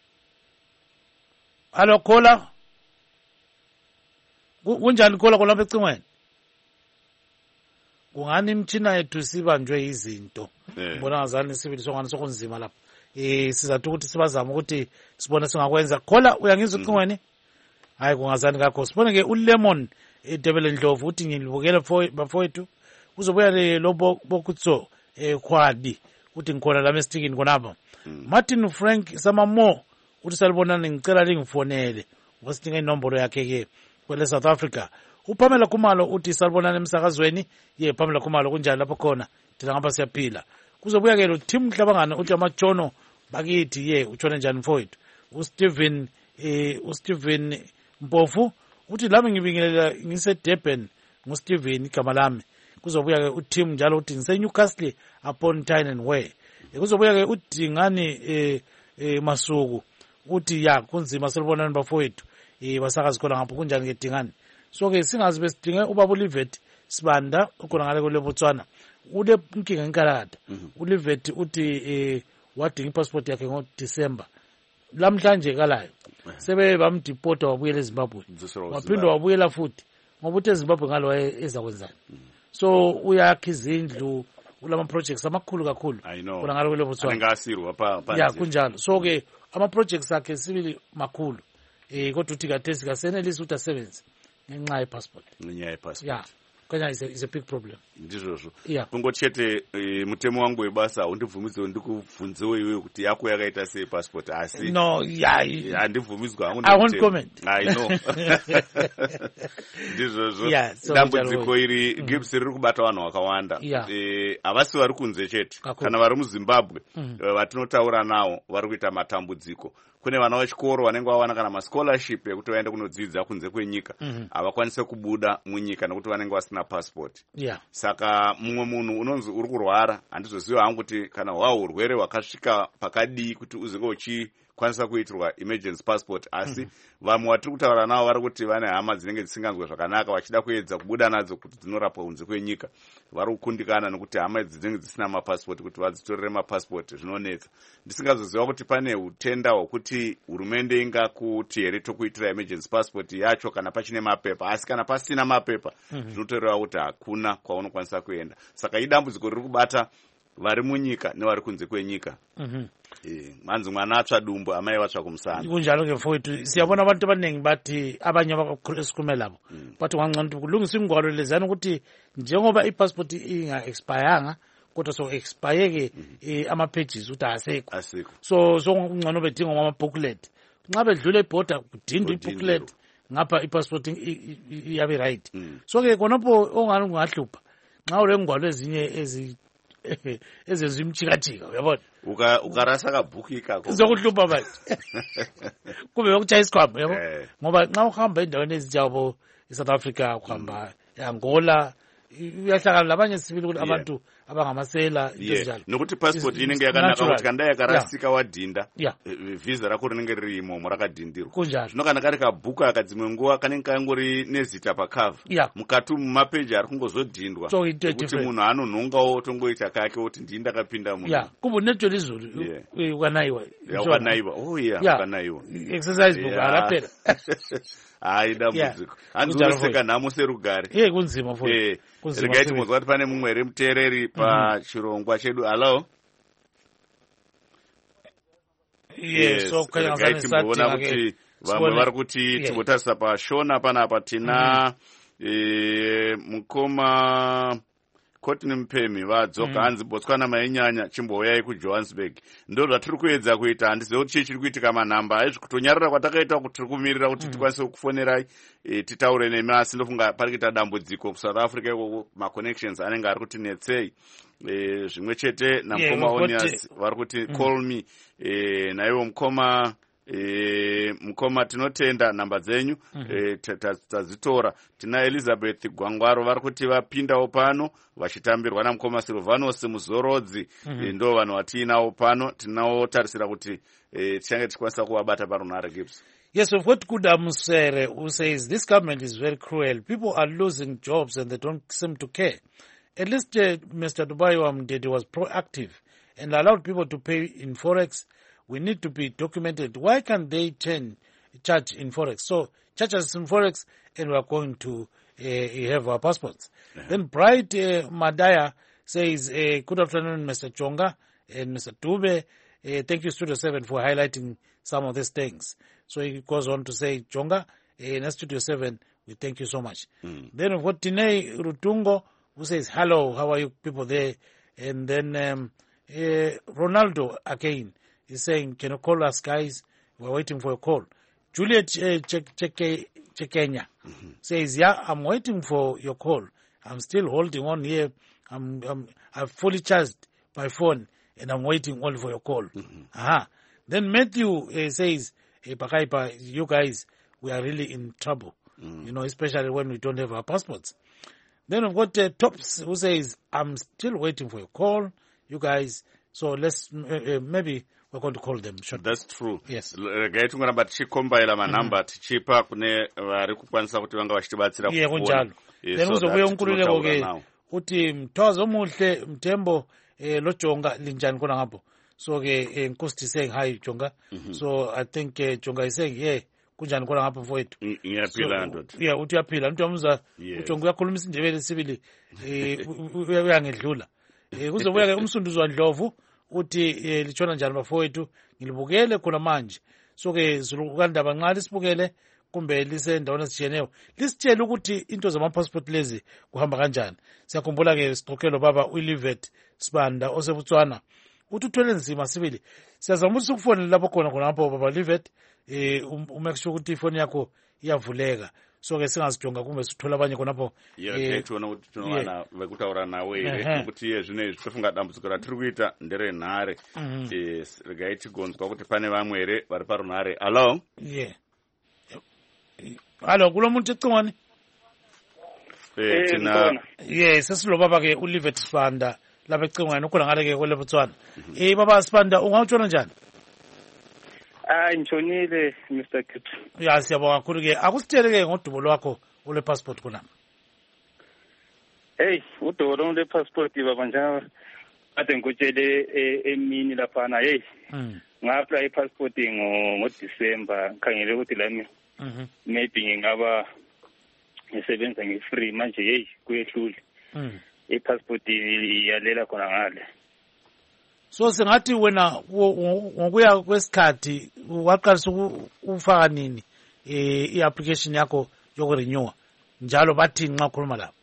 Hello, caller. Kunjani caller lapha ecingweni? Kungani imtshina yethu sibanjwe izinto. Ngibona ngazani sibili songani sokunzima lapha. Eh sizathu ukuthi sibazama ukuthi sibone singakwenza. Caller uyangizwa ecingweni? Hayi kungazani kakho. Sibone ke uLemon eDebele Ndlovu uthi ngilibukele bafowethu. Uzobuya le lobo bokutso eh khwadi uthi ngikhona la mestikini konapha. Martin Frank Samamo uthi salibonana ngicela lingifonele. Wasidinga inombolo yakhe ke kwele South Africa. UPamela Khumalo uthi salibonana emsakazweni. Ye Pamela Khumalo kunjani lapho khona? Thina ngapha siyaphila. Kuzobuya ke lo Tim Mhlabangana uthi amajono bakithi ye utshona njani mfowethu. uSteven eh uSteven Mpofu uthi lami ngibingelela ngise Durban nguSteven igama lami. Kuzobuya ke uTim njalo uthi ngise Newcastle upon Tyne and Way. Kuzobuya ke udingani eh eh Masuku uthi ya kunzima selibonani bafowethu eh basakazi khona ngapho kunjani ke dingani. So ke singazi besidinge ubaba uLivet Sibanda ukhona ngale kule Botswana. Ule inkinga enkalada. uLivet uthi eh wadinga ipassport yakhe ngo December. Lamhlanje kalayo. Sebe bamdepota wabuyela eZimbabwe. Waphindwa wabuyela futhi. Ngoba uthe eZimbabwe ngalo eza kwenzani. So uyakha izindlu ulama projects amakhulu kakhulu kuna ngalo kule Botswana. Angasirwa pa pa. Ya kunjalo. So ke ama projects akhe sibili makhulu. Eh kodwa uthi kathesi kasenelisa ukuthi asebenze ngenxa ye passport. Ngenxa ye passport. Yeah. Kanya is a, is a big problem. Ndizvozvo. Yeah. Kungochete e, mutemo wangu webasa undibvumidze ndikubvunzewo iwe kuti yako yakaita sei passport asi. No, yeah. Handibvumidzwa hangu. I won't comment. I know. Ndizvozvo. Yeah, so dambudziko iri Gibbs riri kubata vanhu vakawanda. Yeah. Eh havasi vari kunze chete. Kakuru. Kana vari muZimbabwe Mm. vatinotaura nawo vari kuita matambudziko. Kune vana vechikoro vanenge vawana kana ma scholarship yekuti vaende kunodzidza kunze kwenyika havakwanise mm -hmm. kubuda munyika nekuti vanenge vasina passport. Yeah. Saka mumwe munhu unonzi uri kurwara handizoziva hangu kuti kana hwawo urwere hwakasvika pakadii kuti uzenge uchikwanisa kuitirwa emergency passport asi mm -hmm. vamwe vatiri kutaura navo vari kuti vane hama dzinenge dzisinganzwe zvakanaka vachida kuedza kubuda nadzo kuti dzinorapwa kunze kwenyika vari kukundikana nekuti hama idzi dzinenge dzisina mapassport kuti vadzitorere mapassport zvinonetsa. Ndisingazoziva kuti pane utenda hwekuti hurumende ingakuti here tokuitira emergency passport yacho kana pachine mapepa asi kana pasina mapepa zvinotoreva mm -hmm. kuti hakuna kwaunokwanisa kuenda. Saka idambudziko riri kubata vari munyika nevari kunze kwenyika. Mhm. Eh manzi mwana atsva dumbu amai vatsva kumusana. Kunjalo ke mfowethu siyabona abantu abaningi bathi abanye abakhulesikhulume labo. Bathi ngangcono kulungisa ingwalo lezana ukuthi njengoba ipassport inga expire kodwa so expire ke eh ama pages uthi asekho. Asekho. So so ngcono bedinga ama booklet. Nxa bedlula eborder kudindwa ibooklet ngapha ipassport iyabe right. So ke khonapho ongani ungahlupha. Nxa ulengwalo ezinye ezi ezenza imchikathika uyabona uka ukarasa kabhuku ikako uzokuhlupha bathi kube ukuchaya isikhwama yabo ngoba nxa uhamba endaweni ezinjabo eSouth Africa uhamba eAngola uyahlangana labanye sibili ukuthi abantu abangamasela njalo nokuthi passport inenge yakanaka ukuthi kanda yakarasika wadinda visa rako rinenge ririmo murakadindirwa kunjalo zvino kari kabhuku akadzimwe nguva kanenge kangori nezita pakava mukati mumapeji ari kungozodhindwa kuti munhu anonhongawo tongoita kake kuti ndii ndakapinda munhu ya kumbe netwe lizulu ukanayiwa ukanayiwa oh yeah ukanayiwa exercise book arapera hayi dambudziko hanzi unoseka nhamo serugare ye kunzima futhi regai timozwa kuti pane mumwe ri muteereri pachirongwa chedu. Hello. Yes, so regai timboona kuti vamwe vari kuti tigotarisa pashona panapa tina mukoma Kotini Mpemi vadzoka hanzi Botswana mainyanya chimbouyai kuJohannesburg. Ndo zvatiri kuedza kuita handizivi kuti chii chiri kuitika manhamba aizvi kutonyarara kwatakaita kuti tiri kumirira kuti tikwanise kufonerai titaure nemi asi ndofunga pari kuita dambudziko kuSouth Africa ikoko maconnections anenge ari kuti netsei. Zvimwe chete namukoma Onias vari kuti call me naivo mukoma E, mukoma tinotenda namba dzenyu mm -hmm. e, tadzitora. Tina Elizabeth Gwangwaro vari kuti vapindawo pano vachitambirwa namukoma Silvanos Muzorodzi mm -hmm. e, ndo vanhu vatiinawo pano tinawotarisira kuti e, tichange tichikwanisa kuvabata parunhare Gibbs. Yes, we've got Kuda Musere who says this government is very cruel. People are losing jobs and they don't seem to care. at least uh, Mister Dubai Wamdede was proactive and allowed people to pay in Forex. We need to be documented. Why can't they turn, charge in Forex? So charge us in Forex and we are going to uh, have our passports. Yeah. Then Bright uh, Madaya says, uh, good afternoon, Mister Chonga and Mister Dube. Uh, thank you, Studio seven, for highlighting some of these things. So he goes on to say, Chonga, uh, and Studio seven, we thank you so much. Mm. Then we've got Tine Rutungo, who says, hello, how are you people there? And then um, uh, Ronaldo again is saying, can you call us, guys? We're waiting for a call. Juliet uh, Chekenya mm-hmm. says, yeah, I'm waiting for your call. I'm still holding on here. I'm, I'm, I've fully charged my phone, and I'm waiting only for your call. Mm-hmm. Aha. Then Matthew uh, says, hey, Pakaipa, you guys, we are really in trouble, mm. you know, especially when we don't have our passports. Then we've got uh, Tops, who says, I'm still waiting for your call, you guys. So let's, uh, uh, maybe we're going to call them shortly. That's true. Yes. Regai tungana tichikombaila manamba tichipa kune vari kukwanisa kuti vanga vachitibatsira kuona. Yeah, kunjalo. Then uzobuya unkululeko ke uthi mthozo muhle Mthembo eh lo Jonga linjani kona ngapho. So ke Nkosi saying hi Jonga. Mm-hmm. So I think uh, Jonga is saying yeah kunjani kona ngapho mfowethu. Ngiyaphila ndoda. Yeah, uthi uyaphila. Umuntu wamza uJonga uyakhuluma isindebele sibili eh uyangedlula. Eh kuzobuya ke umsunduzwa Ndlovu uthi lichona njani bafowethu ngilibukele khona manje. So ke Zulukandaba nxa lisibukele kumbe lisendaweni ezitshiyeneyo lisitshela ukuthi into zama passport lezi kuhamba kanjani. Siyakhumbula ke Siqokhelo baba uLivet Sibanda oseButswana uthi uthwele nzima sibili. Siyazama ukuthi ukufonela lapho khona khona lapho baba Livet eh umake sure ukuthi ifoni yakho iyavuleka. So ke singazijonga kumbe sithola abanye khonapho eh tona ukuthi tona vekutaura nawe ere ukuthi ye zvine zvifunga dambudziko ratiri kuita ndere nhare eh regaiti gonzwa kuti pane vamwe ere vari parunhare. Hello. Yeah. Hello, kulo muntu ecingwane? Eh tina yes sesilo baba ke uLivet Sibanda lapha ecingwane ukhona ngale ke kwele Botswana. Eh baba Sibanda ungawutshona njani? Ah ngitshonile Mister Kit. Ya siyabonga kakhulu ke akusitshele ke ngodubo lwakho ule passport khona. Hey udubo lwakho le passport baba njalo ade ngikutshele emini lapha na hey. Mhm. Nga-apply i-passport ngo ngo-December khangele ukuthi lami mhm maybe ngingaba ngisebenza nge-free manje hey kuyehlule. Mhm. I-passport iyalela khona ngale. So sengathi wena ngokuya kwesikhathi waqalisa ufaka nini eh i-application yakho yokurenew njalo bathi nxa ukhuluma lapho?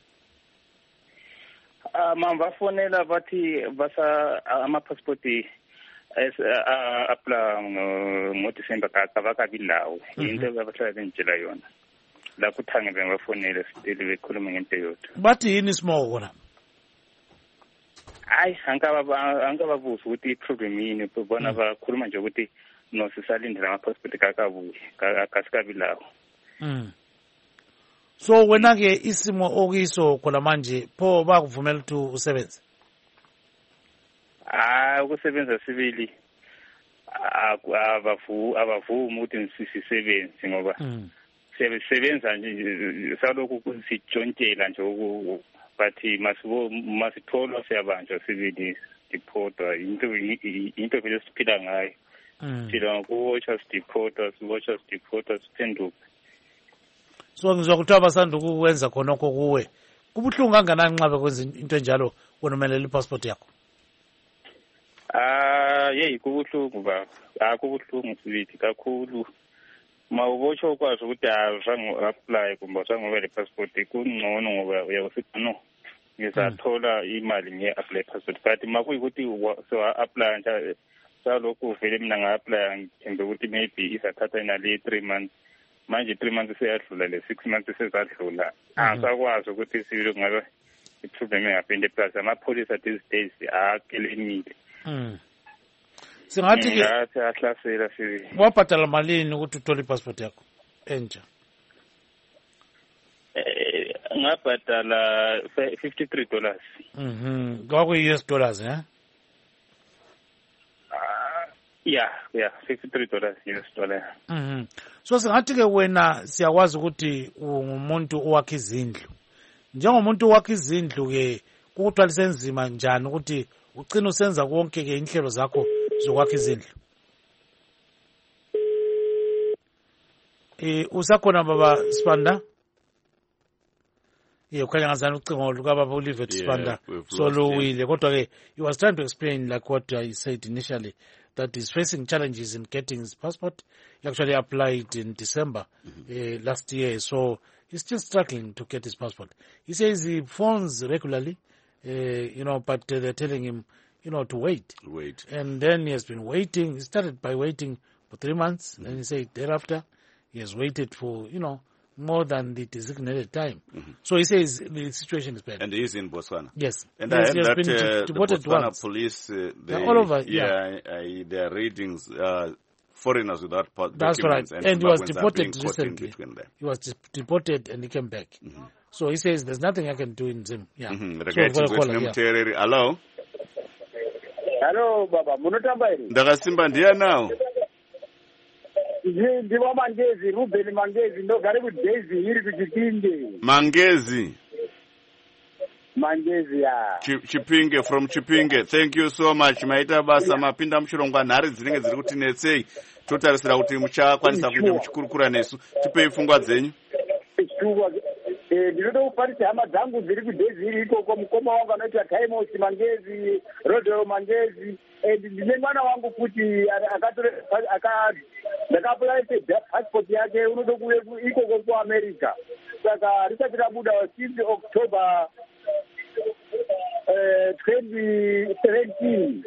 Ah mamba fonela bathi basa ama passport es apply ngo December ka bakabilawo into abahlala benjela yona la kuthange bengafonela sitele bekhuluma ngento yodwa. Bathi yini small kona? Ay angaba angababuza ukuthi iprogram yini bona bakhuluma nje ukuthi no sisalindela ama passport kakabuye akasikabilawo. Mhm. So wena ke isimo okuyiso khona manje pho bakuvumela ukuthi usebenze? Ah ukusebenza sibili abavu abavuma ukuthi sisebenze ngoba sisebenza nje salokhu kusijontshela nje bathi masibo masithola siyabanjwa sibili deportwa into into vele siphila ngayo. Sila ngokuwatcha deportwa siwatcha deportwa siphenduka. So ngizwa ukuthi abasanda ukwenza khonokho kuwe kubuhlungu kanganani nxa bekwenza into enjalo wonomelela ipassport yakho? Ah hey kubuhlungu ba akubuhlungu sibithi kakhulu mawubotsho ukwazi ukuthi azange apply kumbe azange ube le passport kungcono ngoba uyawusithi no ngizathola imali nge-apply passport but makuyikuthi so apply nje salokhu vele mina nga-apply ngithembe ukuthi maybe izathatha inale three months manje three months seyadlula le six months sezadlula asakwazi ukuthi sibile ngabe iproblem yaphinde plus amapholisa these days akelemile. Mhm. Singathi ke ngathi ahlasela sibi. Wabhadala malini ukuthi uthole ipassport yakho entsha? Eh ngabhadala fifty-three dollars. Mhm. Kwakuyi U S dollars eh? Ah yeah, yeah, fifty-three dollars U S dollar. Mhm. So singathi ke wena siyakwazi ukuthi ungumuntu owakha izindlu. Njengomuntu owakha izindlu ke kukuthwalise nzima njani ukuthi ugcina usenza konke ke inhlelo zakho zokwakha izindlu? Eh usakhona baba Sibanda? Yeah, ukhanya ngazana ucingo lukababa Olivet Sibanda soluwile, kodwa ke he was trying to explain like what I said initially, that he's facing challenges in getting his passport. He actually applied in December mm-hmm. uh, last year, so he's still struggling to get his passport. He says he phones regularly, uh, you know, but uh, they're telling him, you know, to wait. Wait. And then he has been waiting. He started by waiting for three months, mm-hmm. and he said thereafter he has waited for, you know, more than the designated time. Mm-hmm. So he says the situation is bad. And he is in Botswana. Yes. And yes, I heard that uh, the Botswana once. police, uh, they, all over, yeah, yeah. I, their ratings, uh, foreigners without pa- That's documents. Right. And, and he was deported recently. He was de- deported and he came back. Mm-hmm. So he says there's nothing I can do in Zim. Yeah. Mm-hmm. So call her, yeah. Hello? Hello, Baba. Munotamba iri? Ndakasimba ndiya now. Ndiwa Mangezi, Ruben Mangezi, ndogare kuDaisy iri kuChipinge. Mangezi. Mangezi, yeah. Ch- Chipinge, from Chipinge. Thank you so much. Maita basa mapinda muchirongwa nhare dzinenge dziri kutinetsei. Totarisira kuti muchakwanisa kuita muchikurukura nesu. Tipei pfungwa dzenyu. Ndinoda kufarisa hama dzangu dziri kuDaisy iri ikoko, mukoma wangu anoita Taimos Mangezi, Rodeo Mangezi. Ndine mwana wangu kuti ndakapulaise passport yake unoda kuve ikoko kuAmerica. Saka risati rabuda since October uh, twenty seventeen.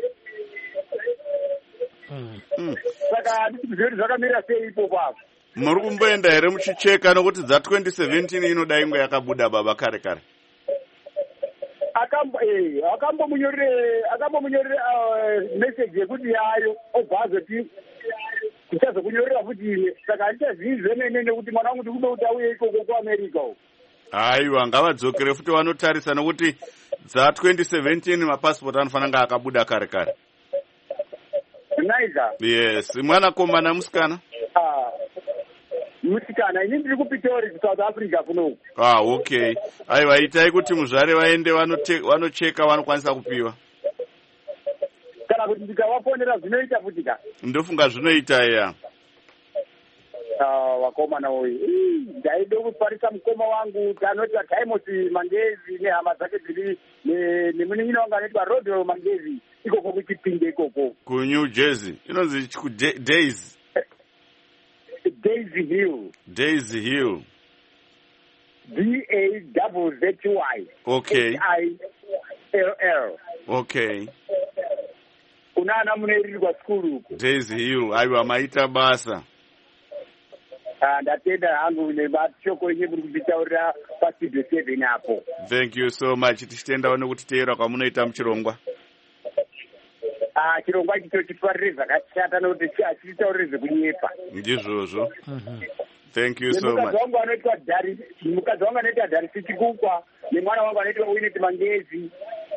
Mm. Saka handiti kuziva kuti zvakamira sei ipo papo. Muri kumboenda here muchicheka nokuti dza twenty seventeen inodai inge yakabuda baba kare kare? Akambo eh akambomunyorere akambomunyorere message yekuti yayo obva azoti kuchazokunyorera futi. Saka handichazivi zvemene nekuti mwana wangu ndikuda kuti auye ikoko kuAmerica uko. Aiwa, ngavadzokere futi vanotarisa nokuti dza twenty seventeen mapassport anofanira kunge akabuda kare kare. Naiza? Yes. Mwana komana musikana? Ah. Musikana, ini ndiri kuPitori kuSouth Africa kuno. Ah, okay. Aiwa, itai kuti muzvare vaende vanocheka vanokwanisa kupiwa. Kana kuti ndikavafonera zvinoita futika? Ndofunga zvinoita ya. Ah, vakomana woyi. Ndaide kufarisa mukoma wangu anoitwa Taimos Mangezi nehama dzake dziri nemunin'ina wangu anoitwa Rodeo Mangezi ikoko kuChipinge ikoko. Ku-New Jersey. Inonzi kuDaisy. Daisy Hill. Daisy Hill. D A Z Z Y. Okay. H I L L. Okay. Unana muneirirwa skulu uko. Daisy Hill. Aiwa, maita basa. Ah, ndatenda hangu nemashoko enye muri kunditaurira paStudio seven apo. Thank you so much. Tichitenda nekutiteera kwamunoita muchirongwa. Ah, chirongwa ichi chotiparire zvakashata nokuti achitaurire zvekunyepa. Ndizvozvo. Thank you so much. Mukadzi wangu anoitwa Dari, mukadzi wangu anoitwa Darisi Chikukwa, nemwana wangu anoitwa Winnet Mangezi.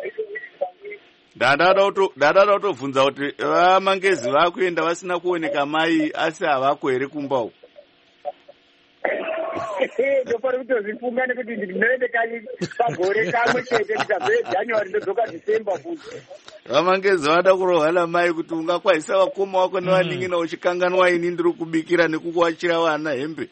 Dadada kutovhunza kuti vaMangezi vakuenda vasina kuoneka mai asi havako here kumba uko? Ndofanira kutozvifunga nekuti ndinoende kanyi pagore kamwe chete ndikabve January ndodzoka December futi. VaMangezi vada kurohana mai kuti ungakwanisa vakoma wako nevaning'ina uchikanganwa ini ndiri kubikira nekukuachira vana hembe.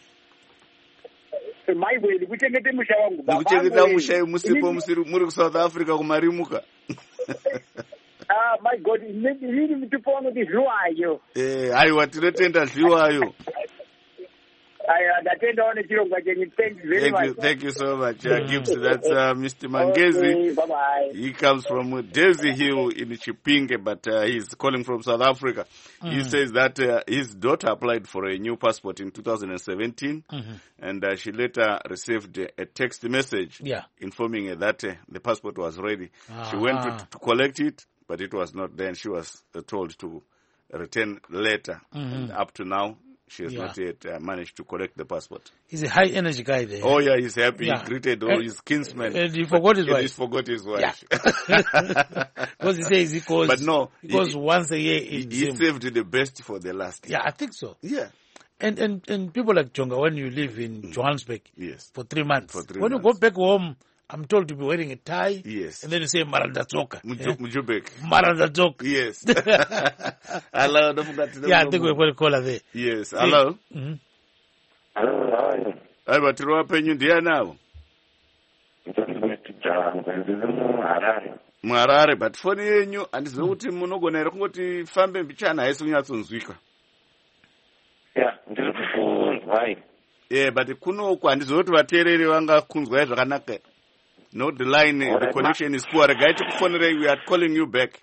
Mai bweni kuchengete musha wangu baba. Kuchengeta musha musipo muri kuSouth Africa kumarimuka. Ah, my God, ini mtupo wangu ndi zviwayo. Eh, aiwa tinotenda zviwayo. Aya, ndatenda one chirongwa chenyu. Thank you very much. Thank you so much. Uh, Gibbs, that's uh, Mister Mangezi. Okay, bye-bye. He comes from uh, Daisy Hill in Chipinge, but uh, he's calling from South Africa. Mm. He says that uh, his daughter applied for a new passport in two thousand seventeen, mm-hmm. and uh, she later received a, a text message yeah. informing her that uh, the passport was ready. Uh-huh. She went to, to collect it, but it was not there. She was uh, told to return later. Mm-hmm. And up to now, she has yeah. not yet uh, managed to collect the passport. He's a high-energy guy there. Oh, yeah, he's happy. Yeah. He greeted all and, his kinsmen. And he forgot his wife. He forgot his wife. Yeah. Because he says he goes, but no, he goes he, once a year. In he Zim. saved the best for the last. Yeah, I think so. Yeah. And and and people like Jonga, when you live in mm. Johannesburg yes. for three months, for three when months. you go back home, I'm told to be wearing a tie. Yes. And then you say Marandatsoka. Mujubek. Marandatsoka. Yes. Hello. Yeah, I think we're going to call her there. Yes. Hello. Mm-hmm. Hello. Hi, but you're up in India now. Marare, but phone yenyu handizivi kuti munogona here kungoti fambe mbichana haisi kunyatsonzwika. Yeah, ndiri kufunzwa. Yeah, but kunoko handizivi kuti vateereri vangakunzwai zvakanaka. No, the line, the connection is poor. Regai tikufonerei, we are calling you back.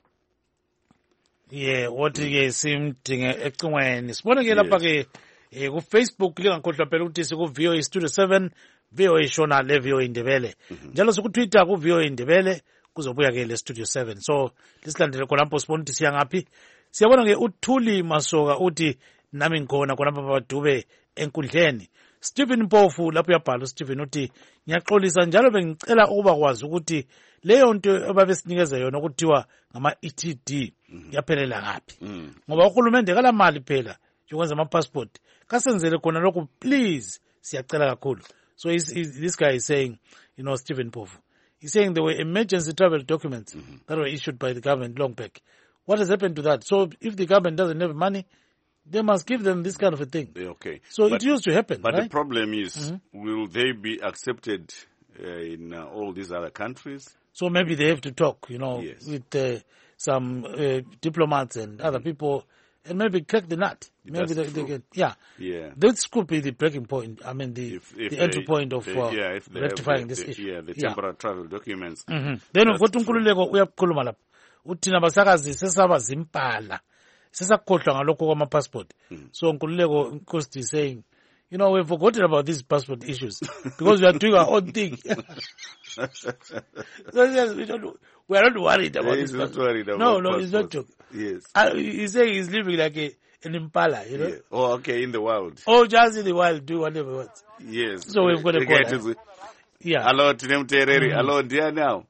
Yeah, what ke simdinge ecingweni. Sibona ke lapha ke ku Facebook lingakhohlwa phela ukuthi siku V O A Studio seven, V O A Shona le V O A Indebele. Njalo siku Twitter ku V O A Indebele kuzobuya ke le Studio seven. So lisilandele khonapho sibona ukuthi siya ngaphi. Siyabona ke uThuli Masoka uthi nami ngikhona khonapha baDube enkundleni. Stephen Mpofu lapho uyabhala Stephen uthi ngiyaxolisa njalo bengicela ukuba kwazi ukuthi leyo nto ababesinikeza yona ukuthiwa ngama E T D yaphelela ngaphi ngoba uhulumende kala mali phela yokwenza ama passport kasenzele khona lokho please siyacela kakhulu. So he's, he's, this guy is saying, you know, Stephen Mpofu, he's saying there were emergency travel documents mm-hmm. that were issued by the government long back. What has happened to that? So if the government doesn't have money, they must give them this kind of a thing. Okay. So but, it used to happen, But right? the problem is, mm-hmm. will they be accepted uh, in uh, all these other countries? So maybe they have to talk, you know, yes. with uh, some uh, diplomats and mm-hmm. other people, and maybe crack the nut. Maybe they, they can, yeah. Yeah. This could be the breaking point. I mean, the if, if the entry they, point of they, uh, yeah, if they rectifying the, this the, issue. Yeah, the yeah. temporary travel documents. Mm-hmm. Then uvothi unkululeko uyakhuluma lapha. Uthina basakazi sesaba zimpala. Sesakhohlwa ngalokho kwama passport. So Nkululeko Nkosi is saying, you know, we've forgotten about these passport issues because we are doing our own thing. So yes, we don't. We are not worried about he's this. Not worried about no, no, passport. he's not joking. Yes. Uh, he's saying he's living like a, an impala, you know. Yeah. Oh, okay, in the wild. Oh, just in the wild, do whatever he wants. Yes. So we've got to call her. Yeah. Hello, tine muteereri. Mm. Hello, dear now.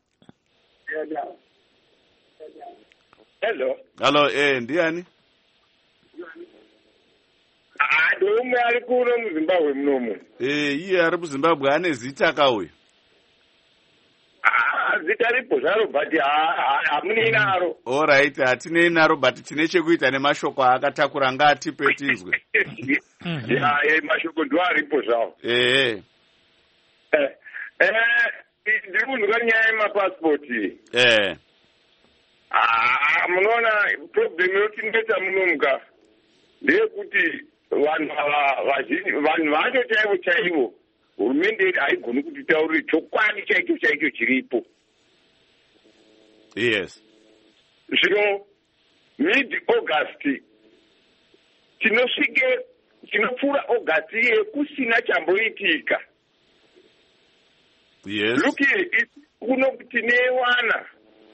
Hello. Hello, eh, ndiani? Ah, ndomwe ari kuno muZimbabwe munomu. Eh, iye ari muZimbabwe ane zita kauyo. Ah, zita ripo zvaro but hamune naro. All right, hatine naro but tine chekuita nemashoko akatakura ngatipe tinzwe. Ya, eh, mashoko ndo aripo zvawo. Eh. Eh, eh, ndiri kunzwa nyaya yemapassport. Eh. Ah, munoona problem yotinetsa munomuka ndeyekuti vanhu ava vazhinji vanhu vacho chaivo chaivo hurumende haigoni kutitaurira chokwadi chaicho chaicho chiripo. Yes. Zvino mid August tinosvike tinopfuura August yekusina chamboitika. Yes. Look here, kuno tine wana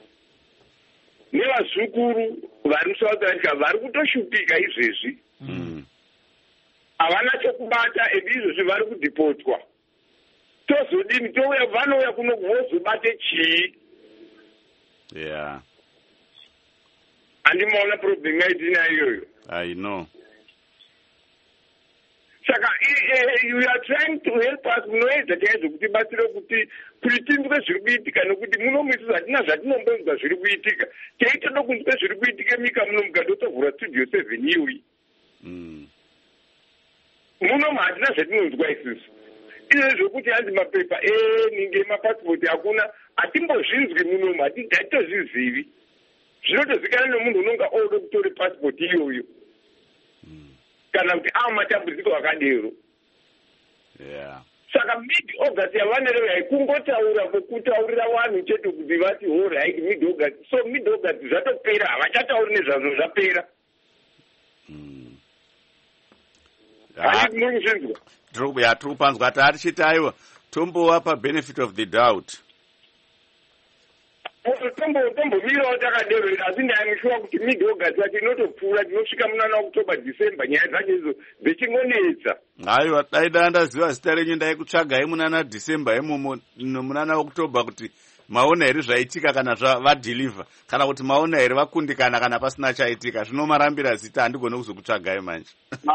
nevazukuru vari muSouth Africa vari kutoshupika izvezvi. Mm. Havana chokubata izvezvi vari kudhipotwa. Tozodini touya vanouya kuno vozobate chii? Yeah. Handimaona problem yaitinayo iyoyo. I know. Saka you are trying to help us munoedza chaizvo kuti batsire kuti kuti tinzwe zviri kuitika nokuti munomisi hatina zvatinombonzwa zviri kuitika. Taitoda kunzwe zviri kuitika munyika muno mukadotovhura studio seven iwi. Mm. Munomu hatina zvatinonzwa isusu. Izvo zvokuti hanzi mapepa eninge emapasipoti hakuna hatimbozvinzwi munomu hatitozvizivi. Zvinotozikanwa nomunhu unonga oda kutora pasipoti iyoyo. Kana kuti ava matambudziko akadero. Yeah. Saka mid August yavanero yaikungotaura kutaurira vanhu chete kuti vati all right mid August. So mid August zvatopera havachatauri nezvazvo zvapera. Mm. Hai munozvinzwa. Tiri kupanzwa tatichiti aiwa tombovapa benefit of the doubt. tombomirawo takadero asi ndaimushuwa kuti mid August yacho inotopfuura tinosvika munana October December nyaya dzacho idzo dzichingonetsa. Aiwa dai ndandaziva zita renyu ndaikutsvagai munana December imomo munana October kuti maona here zvaitika kana vadhilivha kana kuti maona here vakundikana kana pasina chaitika zvinomarambira zita handigone kuzokutsvagai manje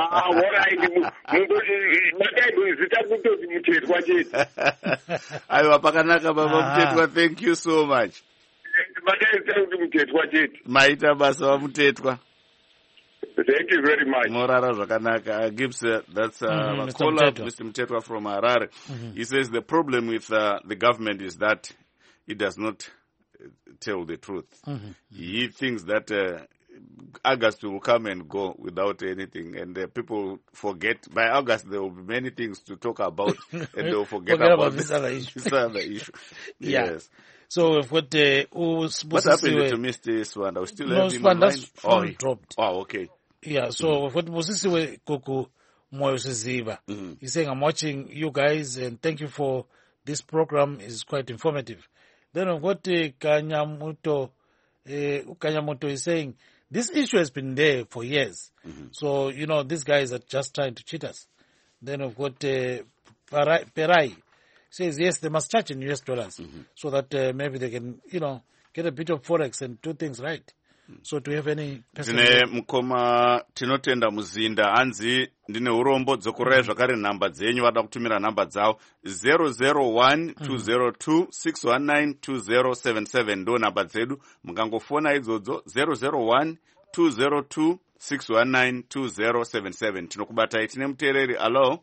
zita kutoti mutetwa chete aiwa pakanaka baba mutetwa thank you so much batai zita kuti mutetwa chete maita basa vamutetwa. Thank you very much. Morara Zvakanaka gives uh, that's uh, mm-hmm, a caller, Mister Mtetwa from Harare. Mm-hmm. He says the problem with uh, the government is that it does not tell the truth. Mm-hmm. He thinks that uh, August will come and go without anything, and uh, people forget. By August, there will be many things to talk about, and they will forget, forget about, about this other issue. This other issue. Yeah. Yes. So what uh, what happened to Mister Swanda? We still no, have him online? Oh, he dropped. Oh, okay. Yeah, so mm-hmm. what Musisiwe Kuku Moyo Siziva, mm-hmm. he's saying, I'm watching you guys and thank you for this program. It's quite informative. Then what uh, Kanyamoto, uh, Kanyamoto is saying, this issue has been there for years. Mm-hmm. So, you know, these guys are just trying to cheat us. Then of what uh, Perai says, yes, they must charge in U S dollars mm-hmm. so that uh, maybe they can, you know, get a bit of forex and do things right. So do you have any tine mukoma tinotenda muzinda hanzi ndine urombo dzokurai zvakare nhamba dzenyu vada kutumira nhamba dzavo zero zero one two zero two six one nine two zero seven seven ndo nhamba dzedu mukangofona idzodzo zero zero one two zero two six one nine two zero seven seven. Tinokubatai. Tine muteereri. Alo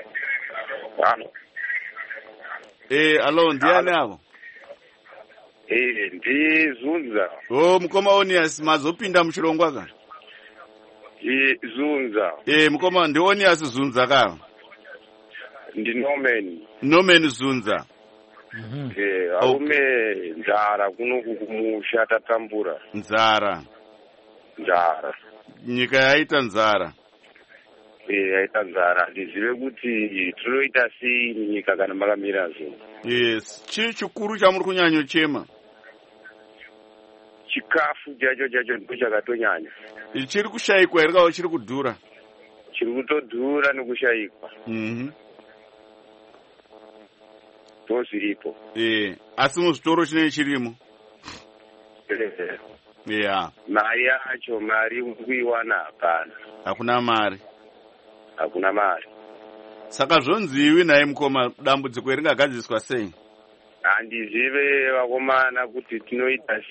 eh alo ndiani avo? Eh, ndizunza. Oh, mukoma Onias mazopinda muchirongwa ka? Eh, zunza. Eh, mukoma ndi Onias Zunza ka? Ndi Norman. Norman Zunza. Mhm. Eh, aume nzara kuno kukumusha tatambura. Nzara. Nzara. Nyika yaita nzara. Eh, yaita nzara. Ndizive kuti tinoita sei nyika kana makamira zvo. Yes, chii chikuru chamuri kunyanyo chema? Chikafu jacho jacho ndo chakatonyanya. Chiri kushayikwa here kana chiri kudhura? Chiri kutodhura nekushayikwa. Mhm. Toziripo. Eh, asi muzvitoro chine chirimo? Eh. Yeah. Mari yacho mari kuiwana hapana. Hakuna mari. Hakuna mari. Saka zvonziwi naye mukoma dambudziko ringagadziswa sei? Handizive vakomana kuti tinoita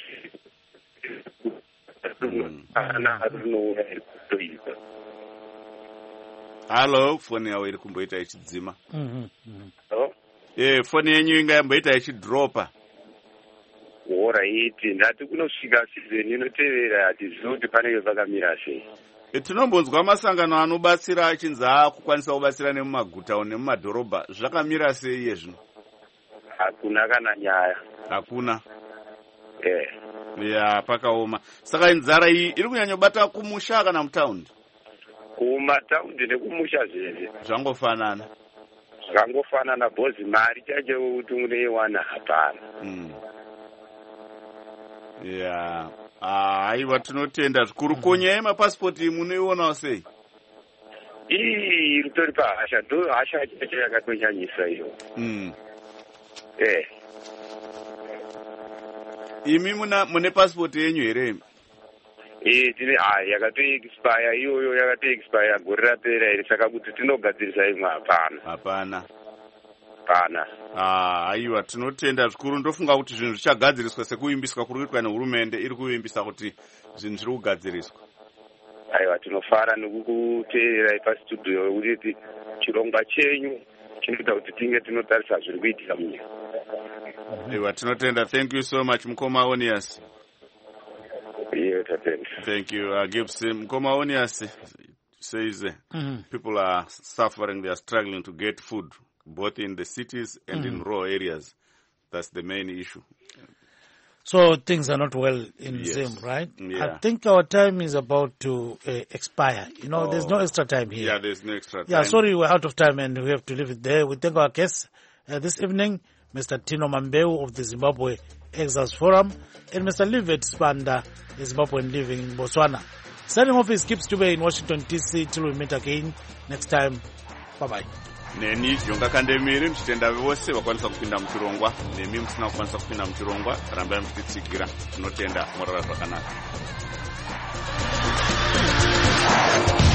Halo, foni yawo iri kumboita ichidzima. Mhm. Eh, foni yenyu ingayamboita ichidropa. Alright, ndati kunosvika season inotevera hatizivi kuti panenge pakamira sei. Tinombonzwa masangano anobatsira achinzi akukwanisa kubatsira nemumaguta nemumadhorobha. Zvakamira sei iye zvino? Hakuna kana nyaya. Hakuna. Eh. Ya, pakaoma. Saka nzara iyi iri kunyanyobata kumusha kana mutaundi? Kumataundi nekumusha zvese. Zvangofanana. Zvangofanana bhozi mari chacho kuti unoiwana hapana. Mm. Ya. Ah, aiwa tinotenda zvikuru. Konya yemapasipoti munoionawo sei? Ii ritori pahasha, ndo hasha chacho yakatonyanyisa iyo. Mm. Eh. Imi muna mune pasipoti yenyu here? Eh, tine ah yakato expire iyoyo yakato expire gore rapera iri saka kuti tinogadzirisa imwe hapana. Hapana. Hapana. Ah, aiwa tinotenda zvikuru. Ndofunga kuti zvinhu zvichagadziriswa sekuimbiswa kuri kuitwa nehurumende iri kuimbisa kuti zvinhu zviri kugadziriswa. Aiwa tinofara nekukuteerera pastudio kuti chirongwa chenyu chinoita kuti tinge tinotarisa zviri kuitika munyika. Aiwa tinotenda. Thank you so much mukoma Onias. Yeah, tatenda. Thank you. Uh, Gibbs mukoma Onias says uh, mm-hmm. people are suffering, they are struggling to get food both in the cities and mm-hmm. in rural areas. That's the main issue. So things are not well in yes. Zim, right? Yeah. I think our time is about to uh, expire. You know, oh. there's no extra time here. Yeah, there's no extra time. Yeah, sorry, we're out of time and we have to leave it there. We thank our guests uh, this evening, Mister Tino Mambeu of the Zimbabwe Exiles Forum and Mister Livet Spanda, a Zimbabwean living in Botswana. Signing off is Gibbs Dube in Washington, D C. Till we meet again next time. Bye-bye. neni Jonga Kandemiri muchitenda vose vakwanisa kupinda muchirongwa, nemi musina kukwanisa kupinda muchirongwa, rambai muchititsigira. Tinotenda morara zvakanaka.